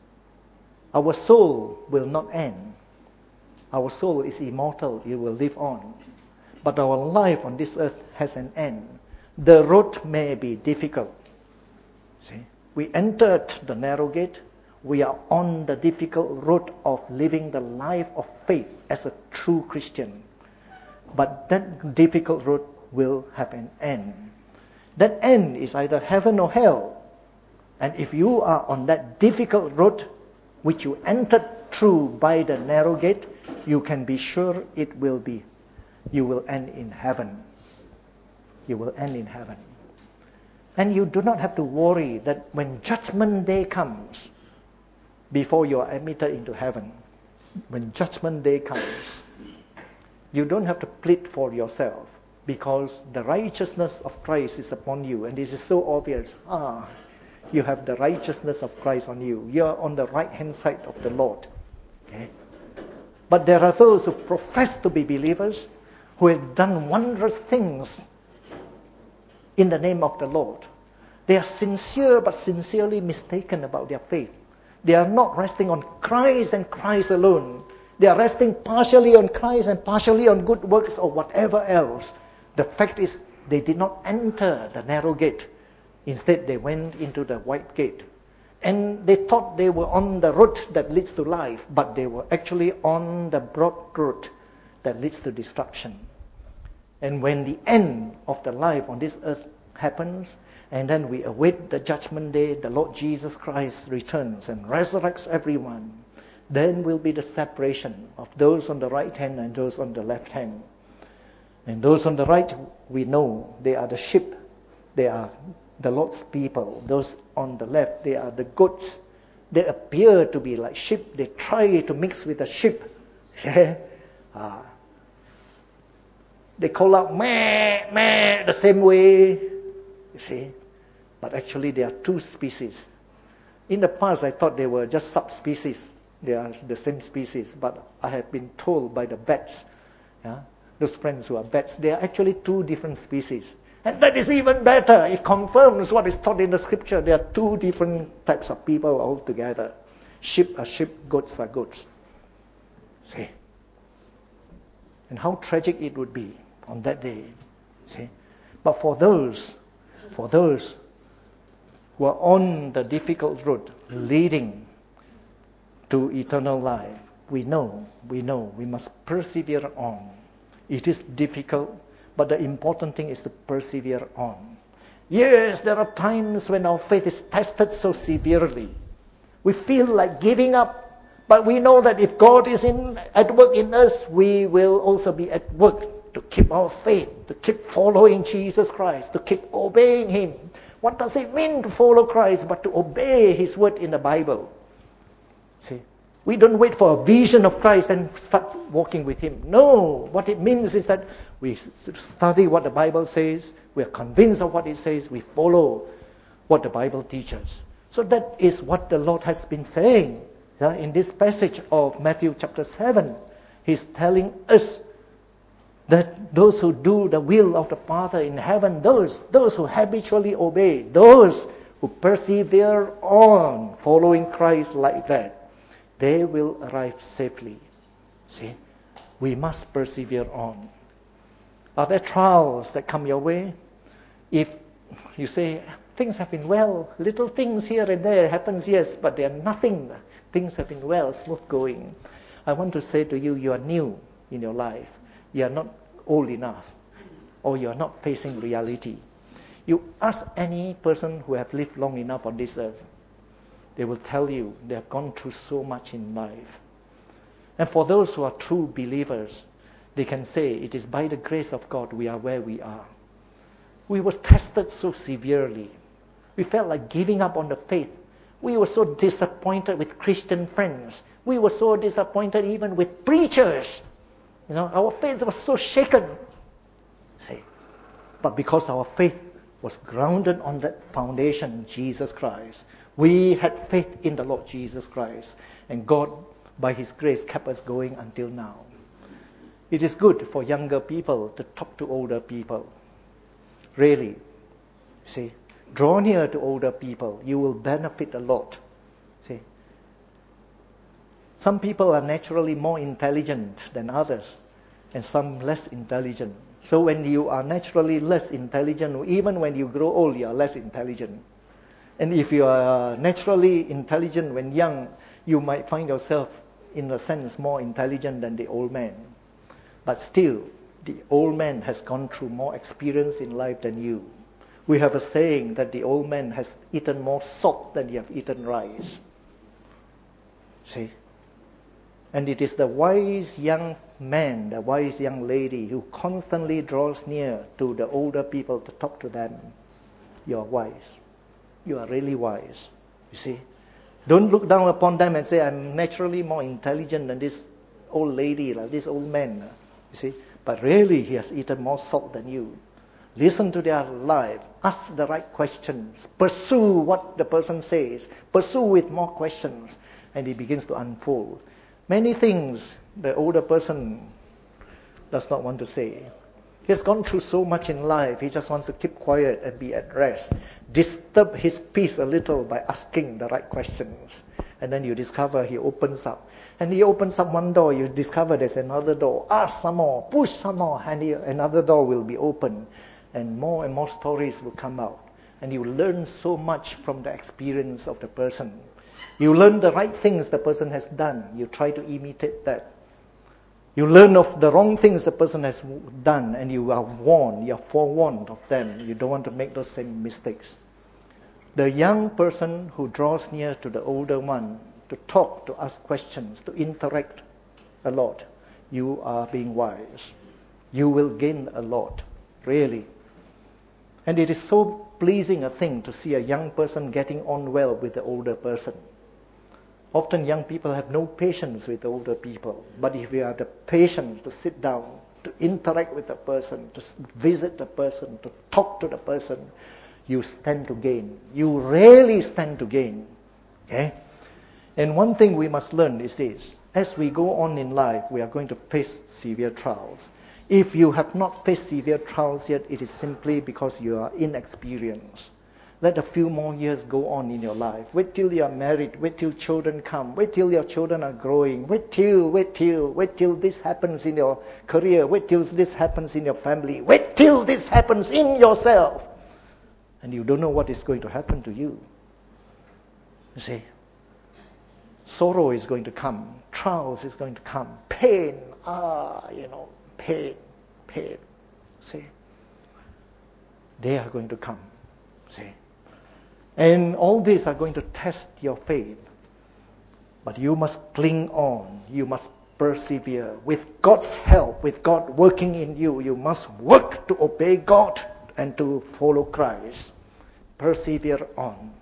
Our soul will not end. Our soul is immortal. It will live on. But our life on this earth has an end. The road may be difficult. See? We entered the narrow gate. We are on the difficult road of living the life of faith as a true Christian. But that difficult road will have an end. That end is either heaven or hell. And if you are on that difficult road, which you entered through by the narrow gate, you can be sure you will end in heaven. You will end in heaven. And you do not have to worry that when judgment day comes, before you are admitted into heaven, when judgment day comes, you don't have to plead for yourself, because the righteousness of Christ is upon you. And this is so obvious. You have the righteousness of Christ on you. You are on the right hand side of the Lord. Okay? But there are those who profess to be believers, who have done wondrous things in the name of the Lord. They are sincere but sincerely mistaken about their faith. They are not resting on Christ and Christ alone. They are resting partially on Christ and partially on good works or whatever else. The fact is, they did not enter the narrow gate. Instead, they went into the wide gate. And they thought they were on the road that leads to life, but they were actually on the broad road that leads to destruction. And when the end of the life on this earth happens, And then we await the judgment day, the Lord Jesus Christ returns and resurrects everyone. Then will be the separation of those on the right hand and those on the left hand. And those on the right, we know they are the sheep. They are the Lord's people. Those on the left, they are the goats. They appear to be like sheep. They try to mix with the sheep. They call out meh, meh, the same way. You see? But actually they are two species. In the past I thought they were just subspecies. They are the same species. But I have been told by the vets, those friends who are vets, they are actually two different species. And that is even better. It confirms what is taught in the scripture. There are two different types of people altogether. Sheep are sheep, goats are goats. See? And how tragic it would be on that day. See? But for those who are on the difficult road leading to eternal life, we know we must persevere on. It is difficult, but the important thing is to persevere on. Yes, there are times when our faith is tested so severely. We feel like giving up, but we know that if God is at work in us, we will also be at work to keep our faith, to keep following Jesus Christ, to keep obeying Him. What does it mean to follow Christ but to obey His word in the Bible? See? We don't wait for a vision of Christ and start walking with Him. No, what it means is that we study what the Bible says, we are convinced of what it says, we follow what the Bible teaches. So that is what the Lord has been saying in this passage of Matthew chapter 7. He's telling us that those who do the will of the Father in heaven, those who habitually obey, those who persevere on following Christ like that, they will arrive safely. See, we must persevere on. Are there trials that come your way? If you say, things have been well, little things here and there happens, yes, but they are nothing. Things have been well, smooth going. I want to say to you, you are new in your life. You are not old enough, or you are not facing reality. You ask any person who have lived long enough on this earth, they will tell you they have gone through so much in life. And for those who are true believers, they can say it is by the grace of God we are where we are. We were tested so severely. We felt like giving up on the faith. We were so disappointed with Christian friends. We were so disappointed even with preachers. Our faith was so shaken. See, but because our faith was grounded on that foundation, Jesus Christ, we had faith in the Lord Jesus Christ, and God, by His grace, kept us going until now. It is good for younger people to talk to older people. Really, see, draw near to older people. You will benefit a lot. See, some people are naturally more intelligent than others, and some less intelligent. So when you are naturally less intelligent, even when you grow old, you are less intelligent. And if you are naturally intelligent when young, you might find yourself, in a sense, more intelligent than the old man. But still, the old man has gone through more experience in life than you. We have a saying that the old man has eaten more salt than you have eaten rice. See? And it is the wise young man, the wise young lady who constantly draws near to the older people to talk to them. You are wise. You are really wise. You see? Don't look down upon them and say, I'm naturally more intelligent than this old lady, like this old man. You see? But really, he has eaten more salt than you. Listen to their life. Ask the right questions. Pursue what the person says. Pursue with more questions. And it begins to unfold. Many things the older person does not want to say. He has gone through so much in life. He just wants to keep quiet and be at rest. Disturb his peace a little by asking the right questions. And then you discover he opens up. And he opens up one door, you discover there's another door. Ask some more, push some more, and another door will be open. And more stories will come out. And you learn so much from the experience of the person. You learn the right things the person has done. You try to imitate that. You learn of the wrong things the person has done, and you are warned, you are forewarned of them. You don't want to make those same mistakes. The young person who draws near to the older one, to talk, to ask questions, to interact a lot, you are being wise. You will gain a lot, really. And it is so pleasing a thing to see a young person getting on well with the older person. Often young people have no patience with older people. But if you have the patience to sit down, to interact with the person, to visit the person, to talk to the person, you stand to gain. You really stand to gain. Okay? And one thing we must learn is this. As we go on in life, we are going to face severe trials. If you have not faced severe trials yet, it is simply because you are inexperienced. Let a few more years go on in your life. Wait till you are married. Wait till children come. Wait till your children are growing. Wait till this happens in your career. Wait till this happens in your family. Wait till this happens in yourself. And you don't know what is going to happen to you. You see? Sorrow is going to come. Trials is going to come. Pain. Pain. See? They are going to come. See? And all these are going to test your faith. But you must cling on. You must persevere. With God's help, with God working in you, you must work to obey God and to follow Christ. Persevere on.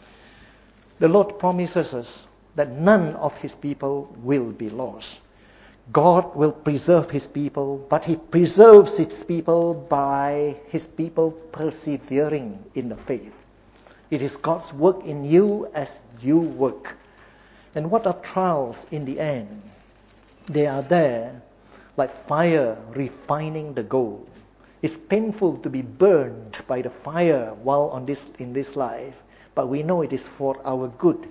The Lord promises us that none of His people will be lost. God will preserve His people, but He preserves His people by His people persevering in the faith. It is God's work in you as you work. And what are trials in the end? They are there like fire refining the gold. It's painful to be burned by the fire while in this life, but we know it is for our good.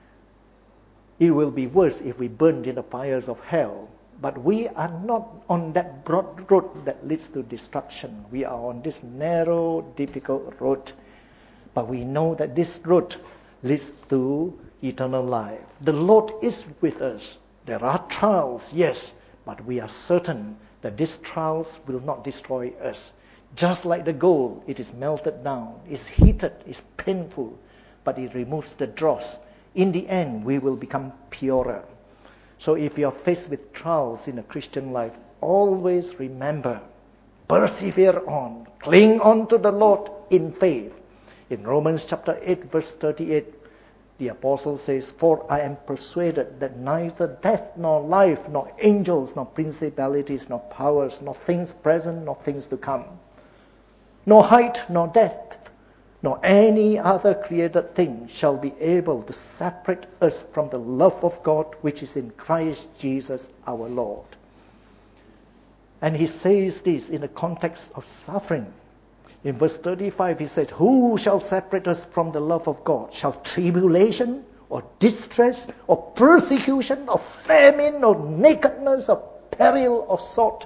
It will be worse if we burned in the fires of hell. But we are not on that broad road that leads to destruction. We are on this narrow, difficult road. But we know that this road leads to eternal life. The Lord is with us. There are trials, yes, but we are certain that these trials will not destroy us. Just like the gold, it is melted down, it's heated, it's painful, but it removes the dross. In the end, we will become purer. So if you are faced with trials in a Christian life, always remember, persevere on, cling on to the Lord in faith. In Romans chapter 8, verse 38, the apostle says, "For I am persuaded that neither death nor life, nor angels, nor principalities, nor powers, nor things present, nor things to come, nor height, nor depth, nor any other created thing shall be able to separate us from the love of God which is in Christ Jesus our Lord." And he says this in the context of suffering. In verse 35 he said, "Who shall separate us from the love of God? Shall tribulation, or distress, or persecution, or famine, or nakedness, or peril, or sword?"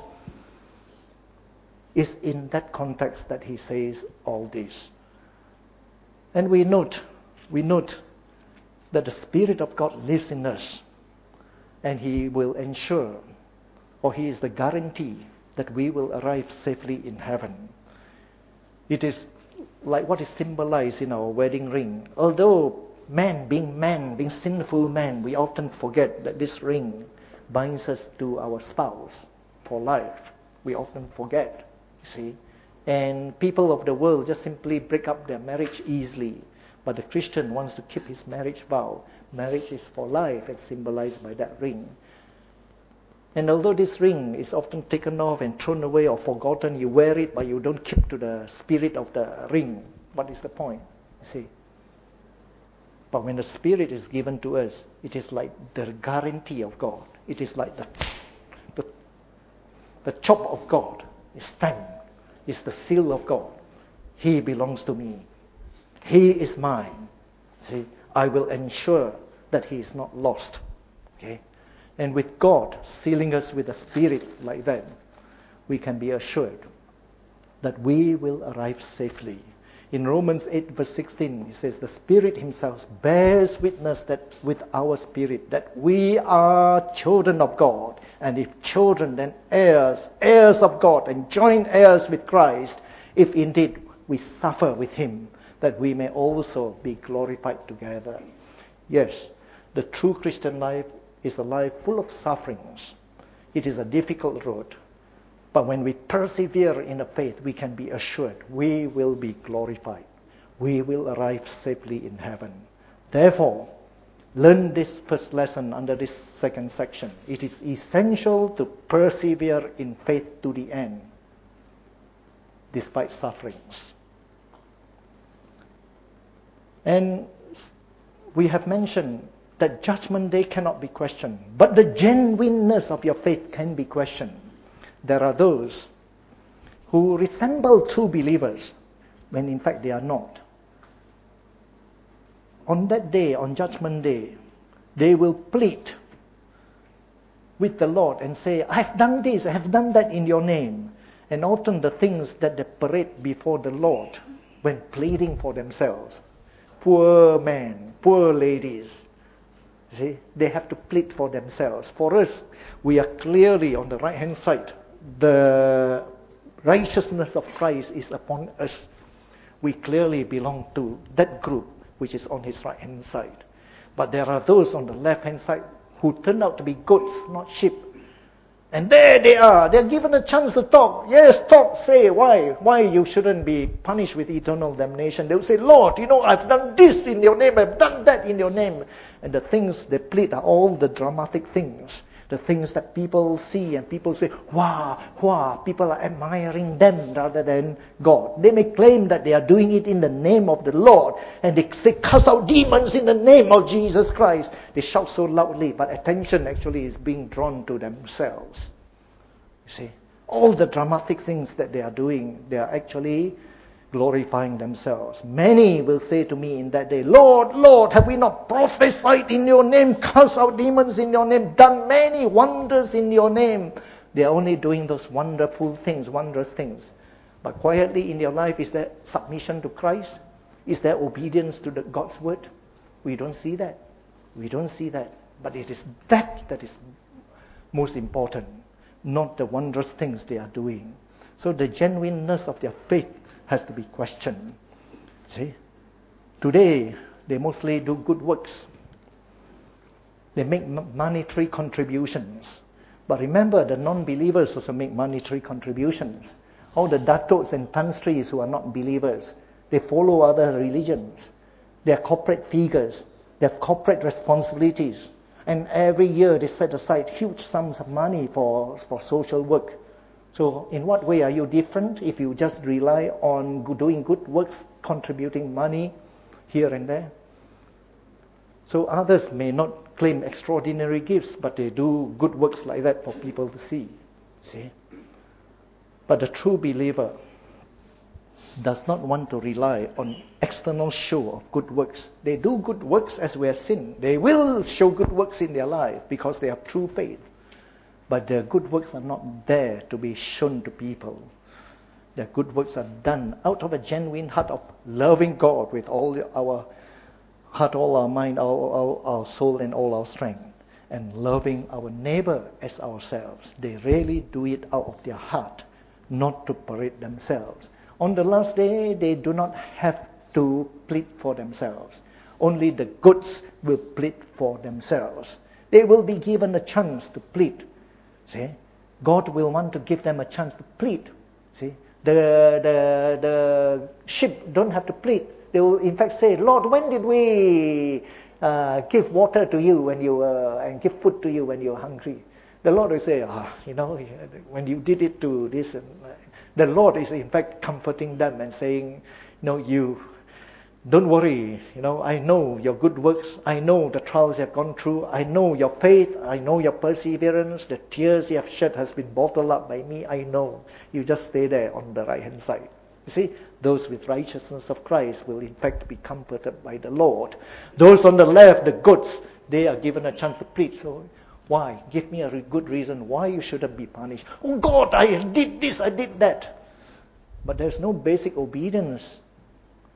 It's in that context that he says all this. And we note that the Spirit of God lives in us, and He will ensure, or He is the guarantee that we will arrive safely in heaven. It is like what is symbolized in our wedding ring. Although being sinful man, we often forget that this ring binds us to our spouse for life. We often forget, you see. And people of the world just simply break up their marriage easily. But the Christian wants to keep his marriage vow. Marriage is for life, as symbolized by that ring. And although this ring is often taken off and thrown away or forgotten, you wear it, but you don't keep to the spirit of the ring. What is the point? You see? But when the Spirit is given to us, it is like the guarantee of God. It is like the chop of God. It's stamped. It's the seal of God. He belongs to me. He is mine. See, I will ensure that he is not lost. Okay? And with God sealing us with a Spirit like that, we can be assured that we will arrive safely. In Romans 8 verse 16, it says, the Spirit himself bears witness that with our spirit that we are children of God. And if children, then heirs, heirs of God, and joint heirs with Christ, if indeed we suffer with him, that we may also be glorified together. Yes, the true Christian life is a life full of sufferings. It is a difficult road. But when we persevere in the faith, we can be assured we will be glorified. We will arrive safely in heaven. Therefore, learn this first lesson under this second section. It is essential to persevere in faith to the end, despite sufferings. And we have mentioned that Judgment Day cannot be questioned, but the genuineness of your faith can be questioned. There are those who resemble true believers when in fact they are not. On that day, on Judgment Day, they will plead with the Lord and say, I have done this, I have done that in your name. And often the things that they parade before the Lord when pleading for themselves. Poor men, poor ladies. See, they have to plead for themselves. For us, we are clearly on the right-hand side. The righteousness of Christ is upon us. We clearly belong to that group which is on his right-hand side. But there are those on the left-hand side who turn out to be goats, not sheep. And there they are. They're given a chance to talk. Yes, talk, say why. Why you shouldn't be punished with eternal damnation. They'll say, Lord, I've done this in your name. I've done that in your name. And the things they plead are all the dramatic things. The things that people see and people say, wow, wow. People are admiring them rather than God. They may claim that they are doing it in the name of the Lord. And they say, cast out demons in the name of Jesus Christ. They shout so loudly, but attention actually is being drawn to themselves. You see, all the dramatic things that they are doing, they are actually glorifying themselves. Many will say to me in that day, Lord, Lord, have we not prophesied in your name, cast out demons in your name, done many wonders in your name? They are only doing those wonderful things, wondrous things. But quietly in your life, is there submission to Christ? Is there obedience to God's word? We don't see that. We don't see that. But it is that is most important, not the wondrous things they are doing. So the genuineness of their faith has to be questioned. See? Today, they mostly do good works. They make monetary contributions. But remember, the non-believers also make monetary contributions. All the datos and tan sris who are not believers, they follow other religions. They are corporate figures. They have corporate responsibilities. And every year they set aside huge sums of money for social work. So in what way are you different if you just rely on doing good works, contributing money here and there? So others may not claim extraordinary gifts, but they do good works like that for people to see. See? But the true believer does not want to rely on external show of good works. They do good works as we have seen. They will show good works in their life because they have true faith. But their good works are not there to be shown to people. Their good works are done out of a genuine heart of loving God with all our heart, all our mind, our soul, and all our strength. And loving our neighbor as ourselves. They really do it out of their heart, not to parade themselves. On the last day, they do not have to plead for themselves. Only the goats will plead for themselves. They will be given a chance to plead. See, God will want to give them a chance to plead. See, the sheep don't have to plead. They will in fact say, Lord, when did we give water to you when you and give food to you when you were hungry? The Lord will say, when you did it to this. And the Lord is in fact comforting them and saying, you don't worry. I know your good works. I know the trials you have gone through. I know your faith. I know your perseverance. The tears you have shed has been bottled up by me. I know. You just stay there on the right-hand side. You see, those with righteousness of Christ will in fact be comforted by the Lord. Those on the left, the goats, they are given a chance to plead. So why? Give me a good reason why you shouldn't be punished. Oh God, I did this, I did that. But there's no basic obedience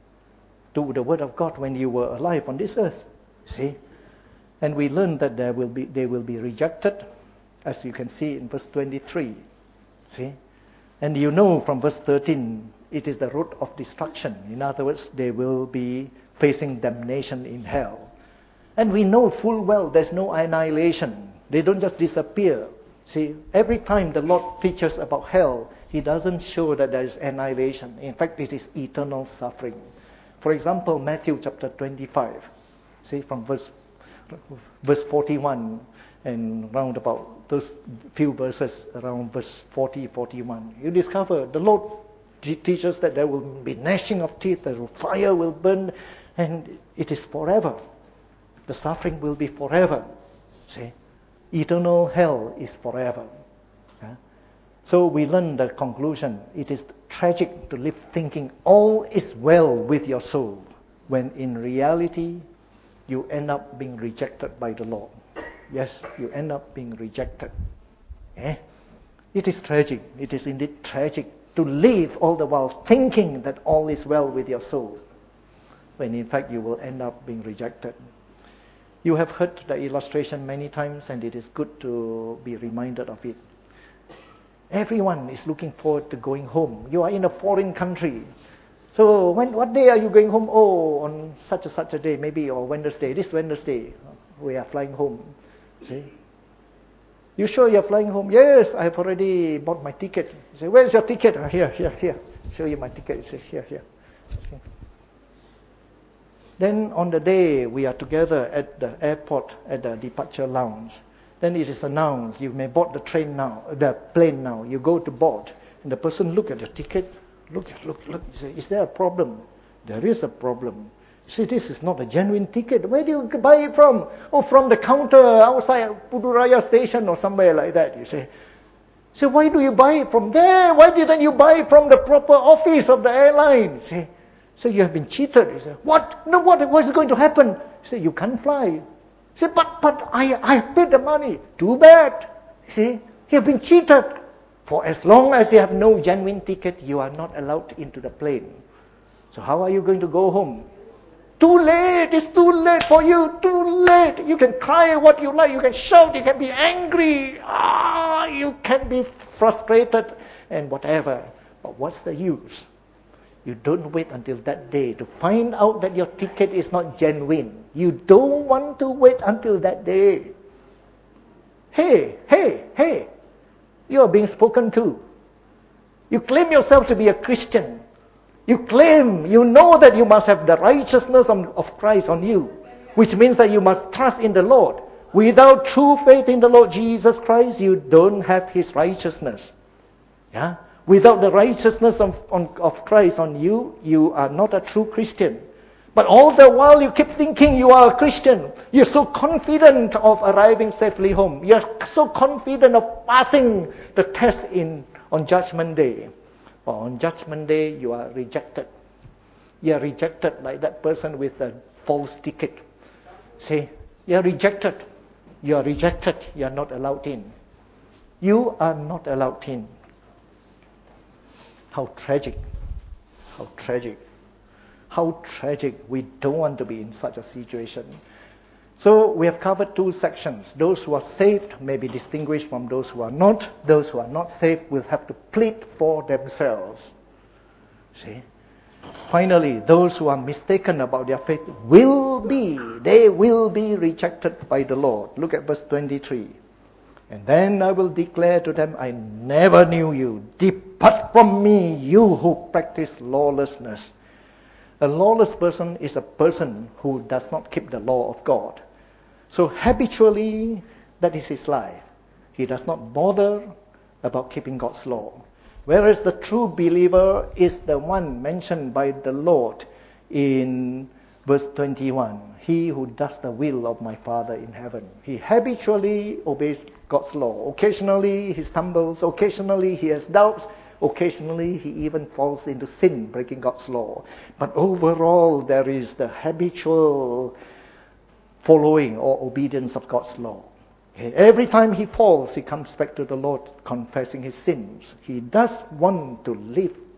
to the Word of God when you were alive on this earth. See? And we learned that they will be rejected, as you can see in verse 23. See? And you know from verse 13, it is the road of destruction. In other words, they will be facing damnation in hell. And we know full well there's no annihilation. They don't just disappear. See, every time the Lord teaches about hell, He doesn't show that there is annihilation. In fact, it is eternal suffering. For example, Matthew chapter 25. See, from verse 41 and round about those few verses around verse 40, 41. You discover the Lord teaches that there will be gnashing of teeth, the fire will burn, and it is forever. The suffering will be forever. See? Eternal hell is forever. Yeah? So we learn the conclusion. It is tragic to live thinking all is well with your soul, when in reality you end up being rejected by the Lord. Yes, you end up being rejected. Eh? It is tragic. It is indeed tragic to live all the while thinking that all is well with your soul, when in fact you will end up being rejected. You have heard the illustration many times, and it is good to be reminded of it. Everyone is looking forward to going home. You are in a foreign country. So what day are you going home? Oh, on such a day, maybe, or Wednesday. This Wednesday, we are flying home. See? You sure you're flying home? Yes, I have already bought my ticket. You say, where's your ticket? Here. Show you my ticket. You say, here. See? Then on the day we are together at the airport, at the departure lounge, then it is announced, you may board the plane now. You go to board, and the person look at the ticket, look. You say, is there a problem? There is a problem. You say, this is not a genuine ticket. Where do you buy it from? Oh, from the counter outside Puduraya station or somewhere like that. You say, so why do you buy it from there? Why didn't you buy it from the proper office of the airline? You say, so you have been cheated. You say, what? No, what is going to happen? You say, you can't fly. You say, but I paid the money. Too bad. You see, you have been cheated. For as long as you have no genuine ticket, you are not allowed into the plane. So how are you going to go home? Too late. It's too late for you. Too late. You can cry what you like. You can shout. You can be angry. You can be frustrated and whatever. But what's the use? You don't wait until that day to find out that your ticket is not genuine. You don't want to wait until that day. Hey, you are being spoken to. You claim yourself to be a Christian. You know that you must have the righteousness of Christ on you, which means that you must trust in the Lord. Without true faith in the Lord Jesus Christ, you don't have His righteousness. Yeah? Without the righteousness of Christ on you, you are not a true Christian. But all the while you keep thinking you are a Christian. You're so confident of arriving safely home. You're so confident of passing the test on Judgment Day. Or on Judgment Day, you are rejected. You are rejected like that person with a false ticket. See, you are rejected. You are rejected. You are not allowed in. You are not allowed in. How tragic. How tragic. How tragic. We don't want to be in such a situation. So we have covered two sections. Those who are saved may be distinguished from those who are not. Those who are not saved will have to plead for themselves. See? Finally, those who are mistaken about their faith will be rejected by the Lord. Look at verse 23. And then I will declare to them, I never knew you. Depart from me, you who practice lawlessness. A lawless person is a person who does not keep the law of God. So habitually, that is his life. He does not bother about keeping God's law. Whereas the true believer is the one mentioned by the Lord in verse 21. He who does the will of my Father in heaven. He habitually obeys God's law. Occasionally he stumbles. Occasionally he has doubts. Occasionally he even falls into sin, breaking God's law. But overall there is the habitual following or obedience of God's law. Okay. Every time he falls, he comes back to the Lord confessing his sins. He does want to live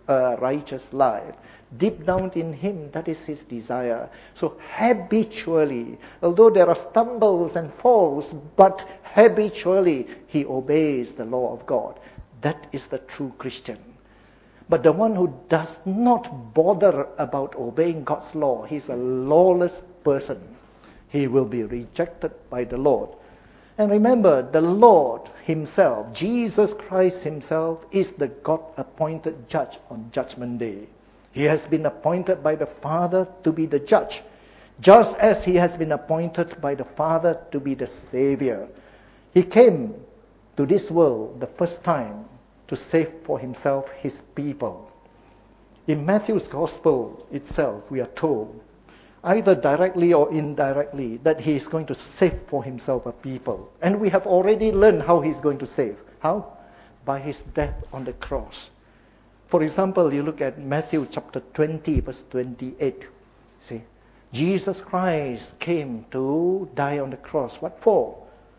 a righteous life. Deep down in him, that is his desire. So habitually, although there are stumbles and falls, but habitually he obeys the law of God. That is the true Christian. But the one who does not bother about obeying God's law, he's a lawless person. He will be rejected by the Lord. And remember, the Lord himself, Jesus Christ himself, is the God-appointed judge on Judgment Day. He has been appointed by the Father to be the judge, just as he has been appointed by the Father to be the Savior. He came to this world the first time to save for himself his people. In Matthew's Gospel itself, we are told, either directly or indirectly, that he is going to save for himself a people. And we have already learned how he's going to save. How? By his death on the cross. For example, you look at Matthew chapter 20, verse 28. See, Jesus Christ came to die on the cross. What for?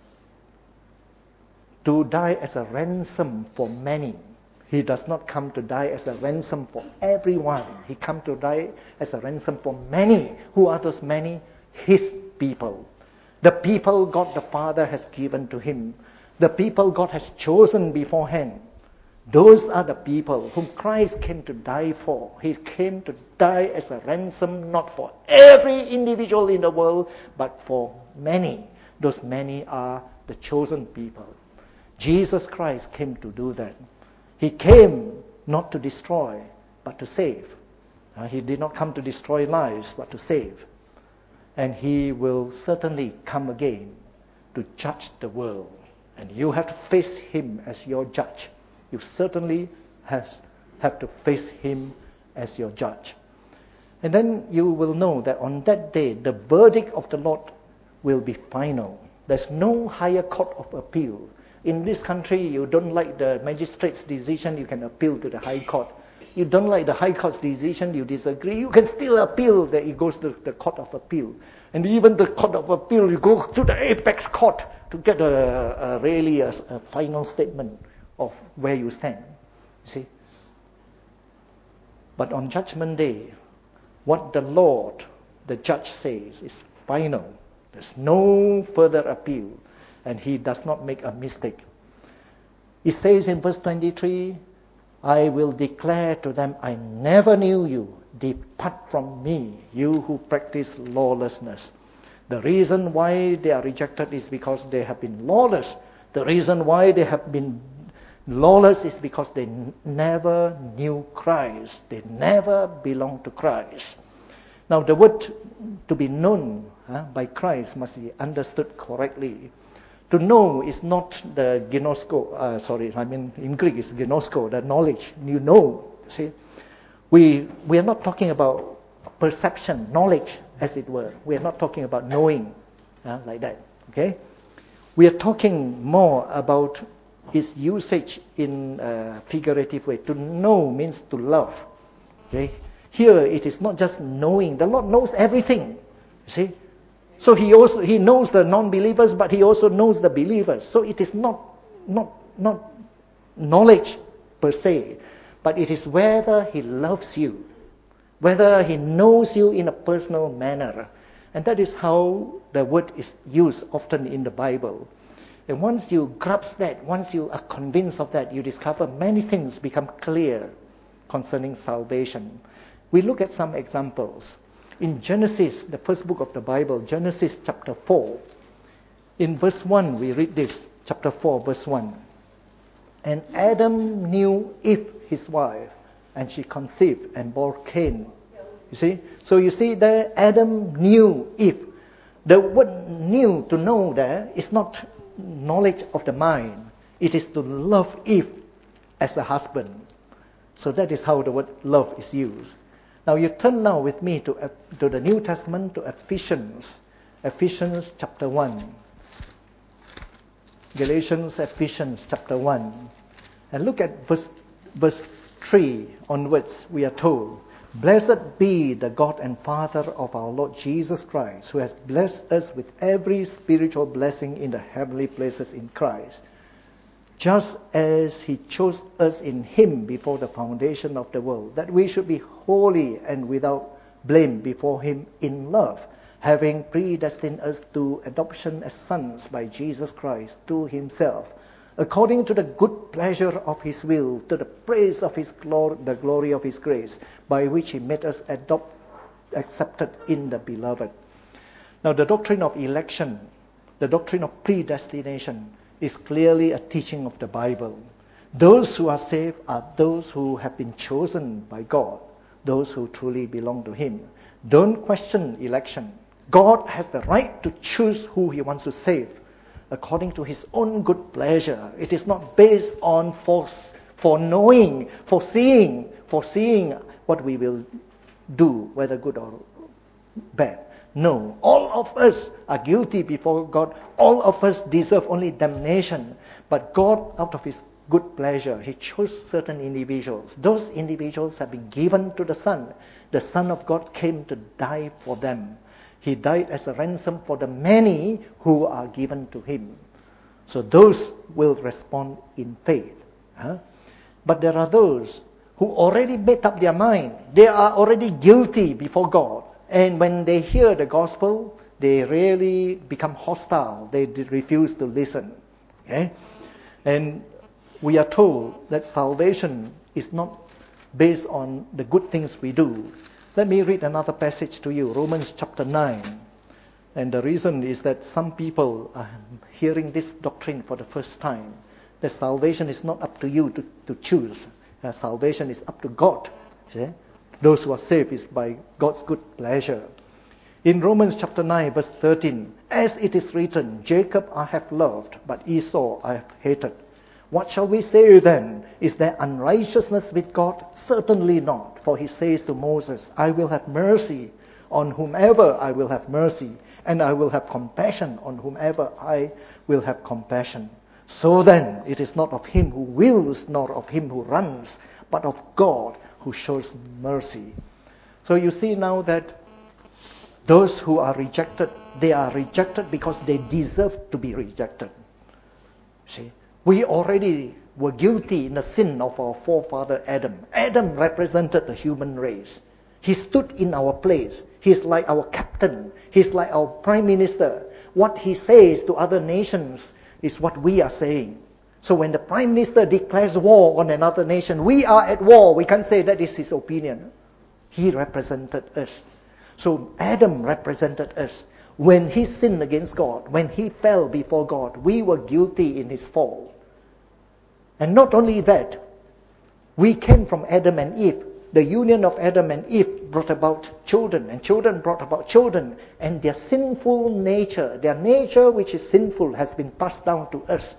To die as a ransom for many. He does not come to die as a ransom for everyone. He comes to die as a ransom for many. Who are those many? His people. The people God the Father has given to him. The people God has chosen beforehand. Those are the people whom Christ came to die for. He came to die as a ransom, not for every individual in the world, but for many. Those many are the chosen people. Jesus Christ came to do that. He came not to destroy, but to save. He did not come to destroy lives, but to save. And he will certainly come again to judge the world. And you have to face him as your judge. You certainly have to face him as your judge. And then you will know that on that day, the verdict of the Lord will be final. There's no higher court of appeal. In this country, you don't like the magistrate's decision, you can appeal to the high court. You don't like the high court's decision, you disagree, you can still appeal that it goes to the court of appeal. And even the court of appeal, you go to the apex court to get a final statement of where you stand. You see? But on Judgment Day, what the Lord, the judge, says is final. There's no further appeal. And he does not make a mistake. He says in verse 23, I will declare to them, I never knew you. Depart from me, you who practice lawlessness. The reason why they are rejected is because they have been lawless. The reason why they have been lawless is because they never knew Christ. They never belonged to Christ. Now the word to be known by Christ must be understood correctly. To know is not the ginosko, in Greek it's ginosko, the knowledge. You know, see. We are not talking about perception, knowledge, as it were. We are not talking about knowing, like that. Okay? We are talking more about its usage in a figurative way. To know means to love. Okay? Here it is not just knowing. The Lord knows everything. You see? So he knows the non-believers, but he also knows the believers. So it is not knowledge per se, but it is whether he loves you, whether he knows you in a personal manner. And that is how the word is used often in the Bible. And once you grasp that, once you are convinced of that, you discover many things become clear concerning salvation. We look at some examples. In Genesis, the first book of the Bible, Genesis chapter 4, in verse 1, we read this, chapter 4, verse 1. And Adam knew Eve, his wife, and she conceived and bore Cain. You see? So you see there, Adam knew Eve. The word knew, to know there, is not knowledge of the mind. It is to love Eve as a husband. So that is how the word love is used. Now you turn now with me to the New Testament, to Ephesians. Ephesians chapter 1. Galatians, Ephesians chapter 1. And look at verse 3 onwards. We are told, Blessed be the God and Father of our Lord Jesus Christ, who has blessed us with every spiritual blessing in the heavenly places in Christ. just as he chose us in him before the foundation of the world, that we should be holy and without blame before him in love, having predestined us to adoption as sons by Jesus Christ to himself, according to the good pleasure of his will, to the praise of his glory, the glory of his grace, by which he made us accepted in the beloved. Now, the doctrine of election, the doctrine of predestination, is clearly a teaching of the Bible. Those who are saved are those who have been chosen by God, those who truly belong to him. Don't question election. God has the right to choose who he wants to save according to his own good pleasure. It is not based on foreknowing, foreseeing what we will do, whether good or bad. No, all of us are guilty before God. All of us deserve only damnation. But God, out of his good pleasure, he chose certain individuals. Those individuals have been given to the Son. The Son of God came to die for them. He died as a ransom for the many who are given to him. So those will respond in faith. But there are those who already made up their mind. They are already guilty before God. And when they hear the gospel, they really become hostile. They refuse to listen. Okay? And we are told that salvation is not based on the good things we do. Let me read another passage to you, Romans chapter 9. And the reason is that some people are hearing this doctrine for the first time, that salvation is not up to you to choose. Salvation is up to God. See? Those who are saved is by God's good pleasure. In Romans chapter 9, verse 13, as it is written, Jacob I have loved, but Esau I have hated. What shall we say then? Is there unrighteousness with God? Certainly not. For he says to Moses, I will have mercy on whomever I will have mercy, and I will have compassion on whomever I will have compassion. So then, it is not of him who wills, nor of him who runs, but of God who shows mercy. So you see now that those who are rejected, they are rejected because they deserve to be rejected. See, we already were guilty in the sin of our forefather Adam. Adam represented the human race. He stood in our place. He's like our captain. He's like our prime minister. What he says to other nations is what we are saying. So when the prime minister declares war on another nation, we are at war. We can't say that is his opinion. He represented us. So Adam represented us. When he sinned against God, when he fell before God, we were guilty in his fall. And not only that, we came from Adam and Eve. The union of Adam and Eve brought about children, and children brought about children. And their sinful nature, their nature which is sinful, has been passed down to us.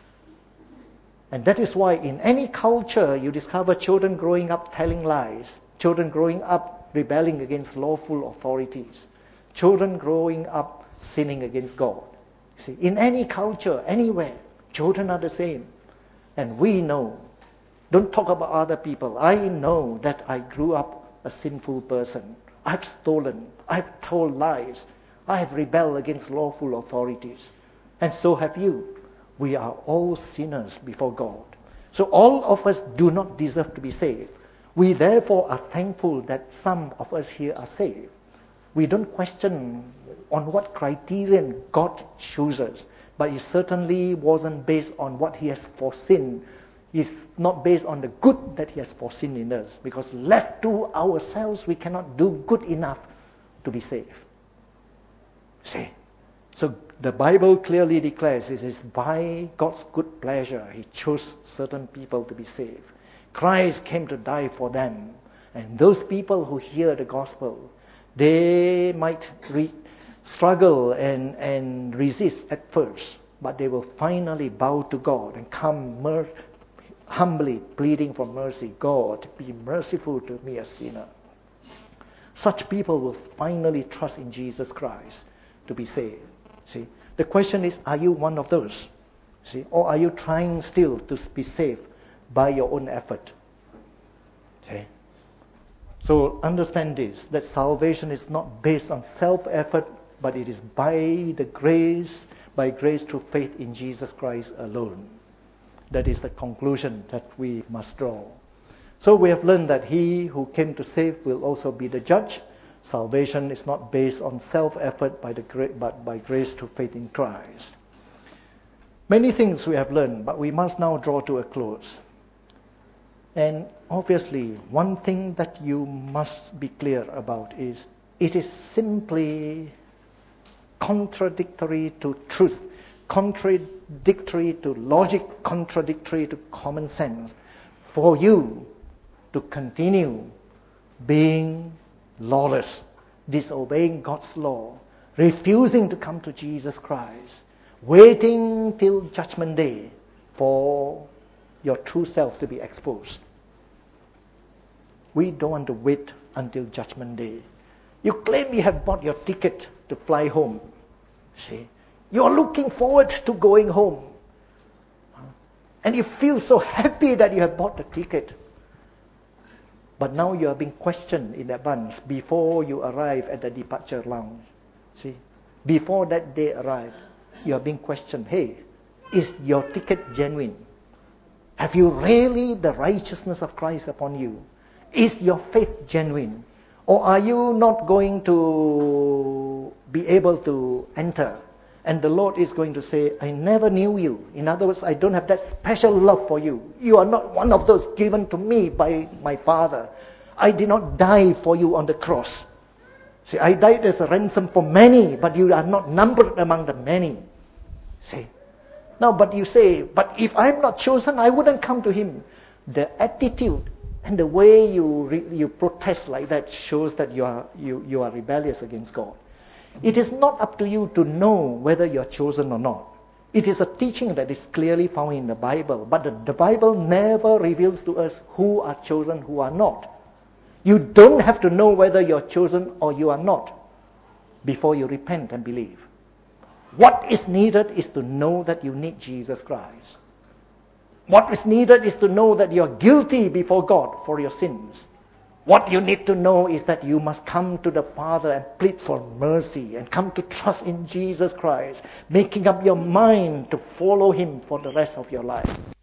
And that is why in any culture you discover children growing up telling lies, children growing up rebelling against lawful authorities, children growing up sinning against God. See, in any culture, anywhere, children are the same. And we know, don't talk about other people. I know that I grew up a sinful person. I've stolen, I've told lies, I have rebelled against lawful authorities. And so have you. We are all sinners before God. So all of us do not deserve to be saved. We therefore are thankful that some of us here are saved. We don't question on what criterion God chooses, but it certainly wasn't based on what he has foreseen. It's not based on the good that he has foreseen in us, because left to ourselves, we cannot do good enough to be saved. See? So the Bible clearly declares it is by God's good pleasure he chose certain people to be saved. Christ came to die for them. And those people who hear the gospel, they might struggle and resist at first, but they will finally bow to God and come humbly pleading for mercy. God, be merciful to me, a sinner. Such people will finally trust in Jesus Christ to be saved. See, the question is, are you one of those? See, or are you trying still to be saved by your own effort? See? So understand this, that salvation is not based on self-effort, but it is by grace through faith in Jesus Christ alone. That is the conclusion that we must draw. So we have learned that he who came to save will also be the judge. Salvation is not based on self-effort but by grace through faith in Christ. Many things we have learned, but we must now draw to a close. And obviously, one thing that you must be clear about is it is simply contradictory to truth, contradictory to logic, contradictory to common sense for you to continue being lawless, disobeying God's law, refusing to come to Jesus Christ, waiting till Judgment Day for your true self to be exposed. We don't want to wait until Judgment Day. You claim you have bought your ticket to fly home. See, you're looking forward to going home. And you feel so happy that you have bought the ticket. But now you are being questioned in advance before you arrive at the departure lounge. See, before that day arrives, you are being questioned. Hey, is your ticket genuine? Have you really the righteousness of Christ upon you? Is your faith genuine? Or are you not going to be able to enter? And the Lord is going to say, I never knew you. In other words, I don't have that special love for you. You are not one of those given to me by my Father. I did not die for you on the cross. See, I died as a ransom for many, but you are not numbered among the many. See. Now, but you say, but if I'm not chosen, I wouldn't come to him. The attitude and the way you protest like that shows that you are rebellious against God. It is not up to you to know whether you are chosen or not. It is a teaching that is clearly found in the Bible, but the Bible never reveals to us who are chosen, who are not. You don't have to know whether you are chosen or you are not before you repent and believe. What is needed is to know that you need Jesus Christ. What is needed is to know that you are guilty before God for your sins. What you need to know is that you must come to the Father and plead for mercy and come to trust in Jesus Christ, making up your mind to follow him for the rest of your life.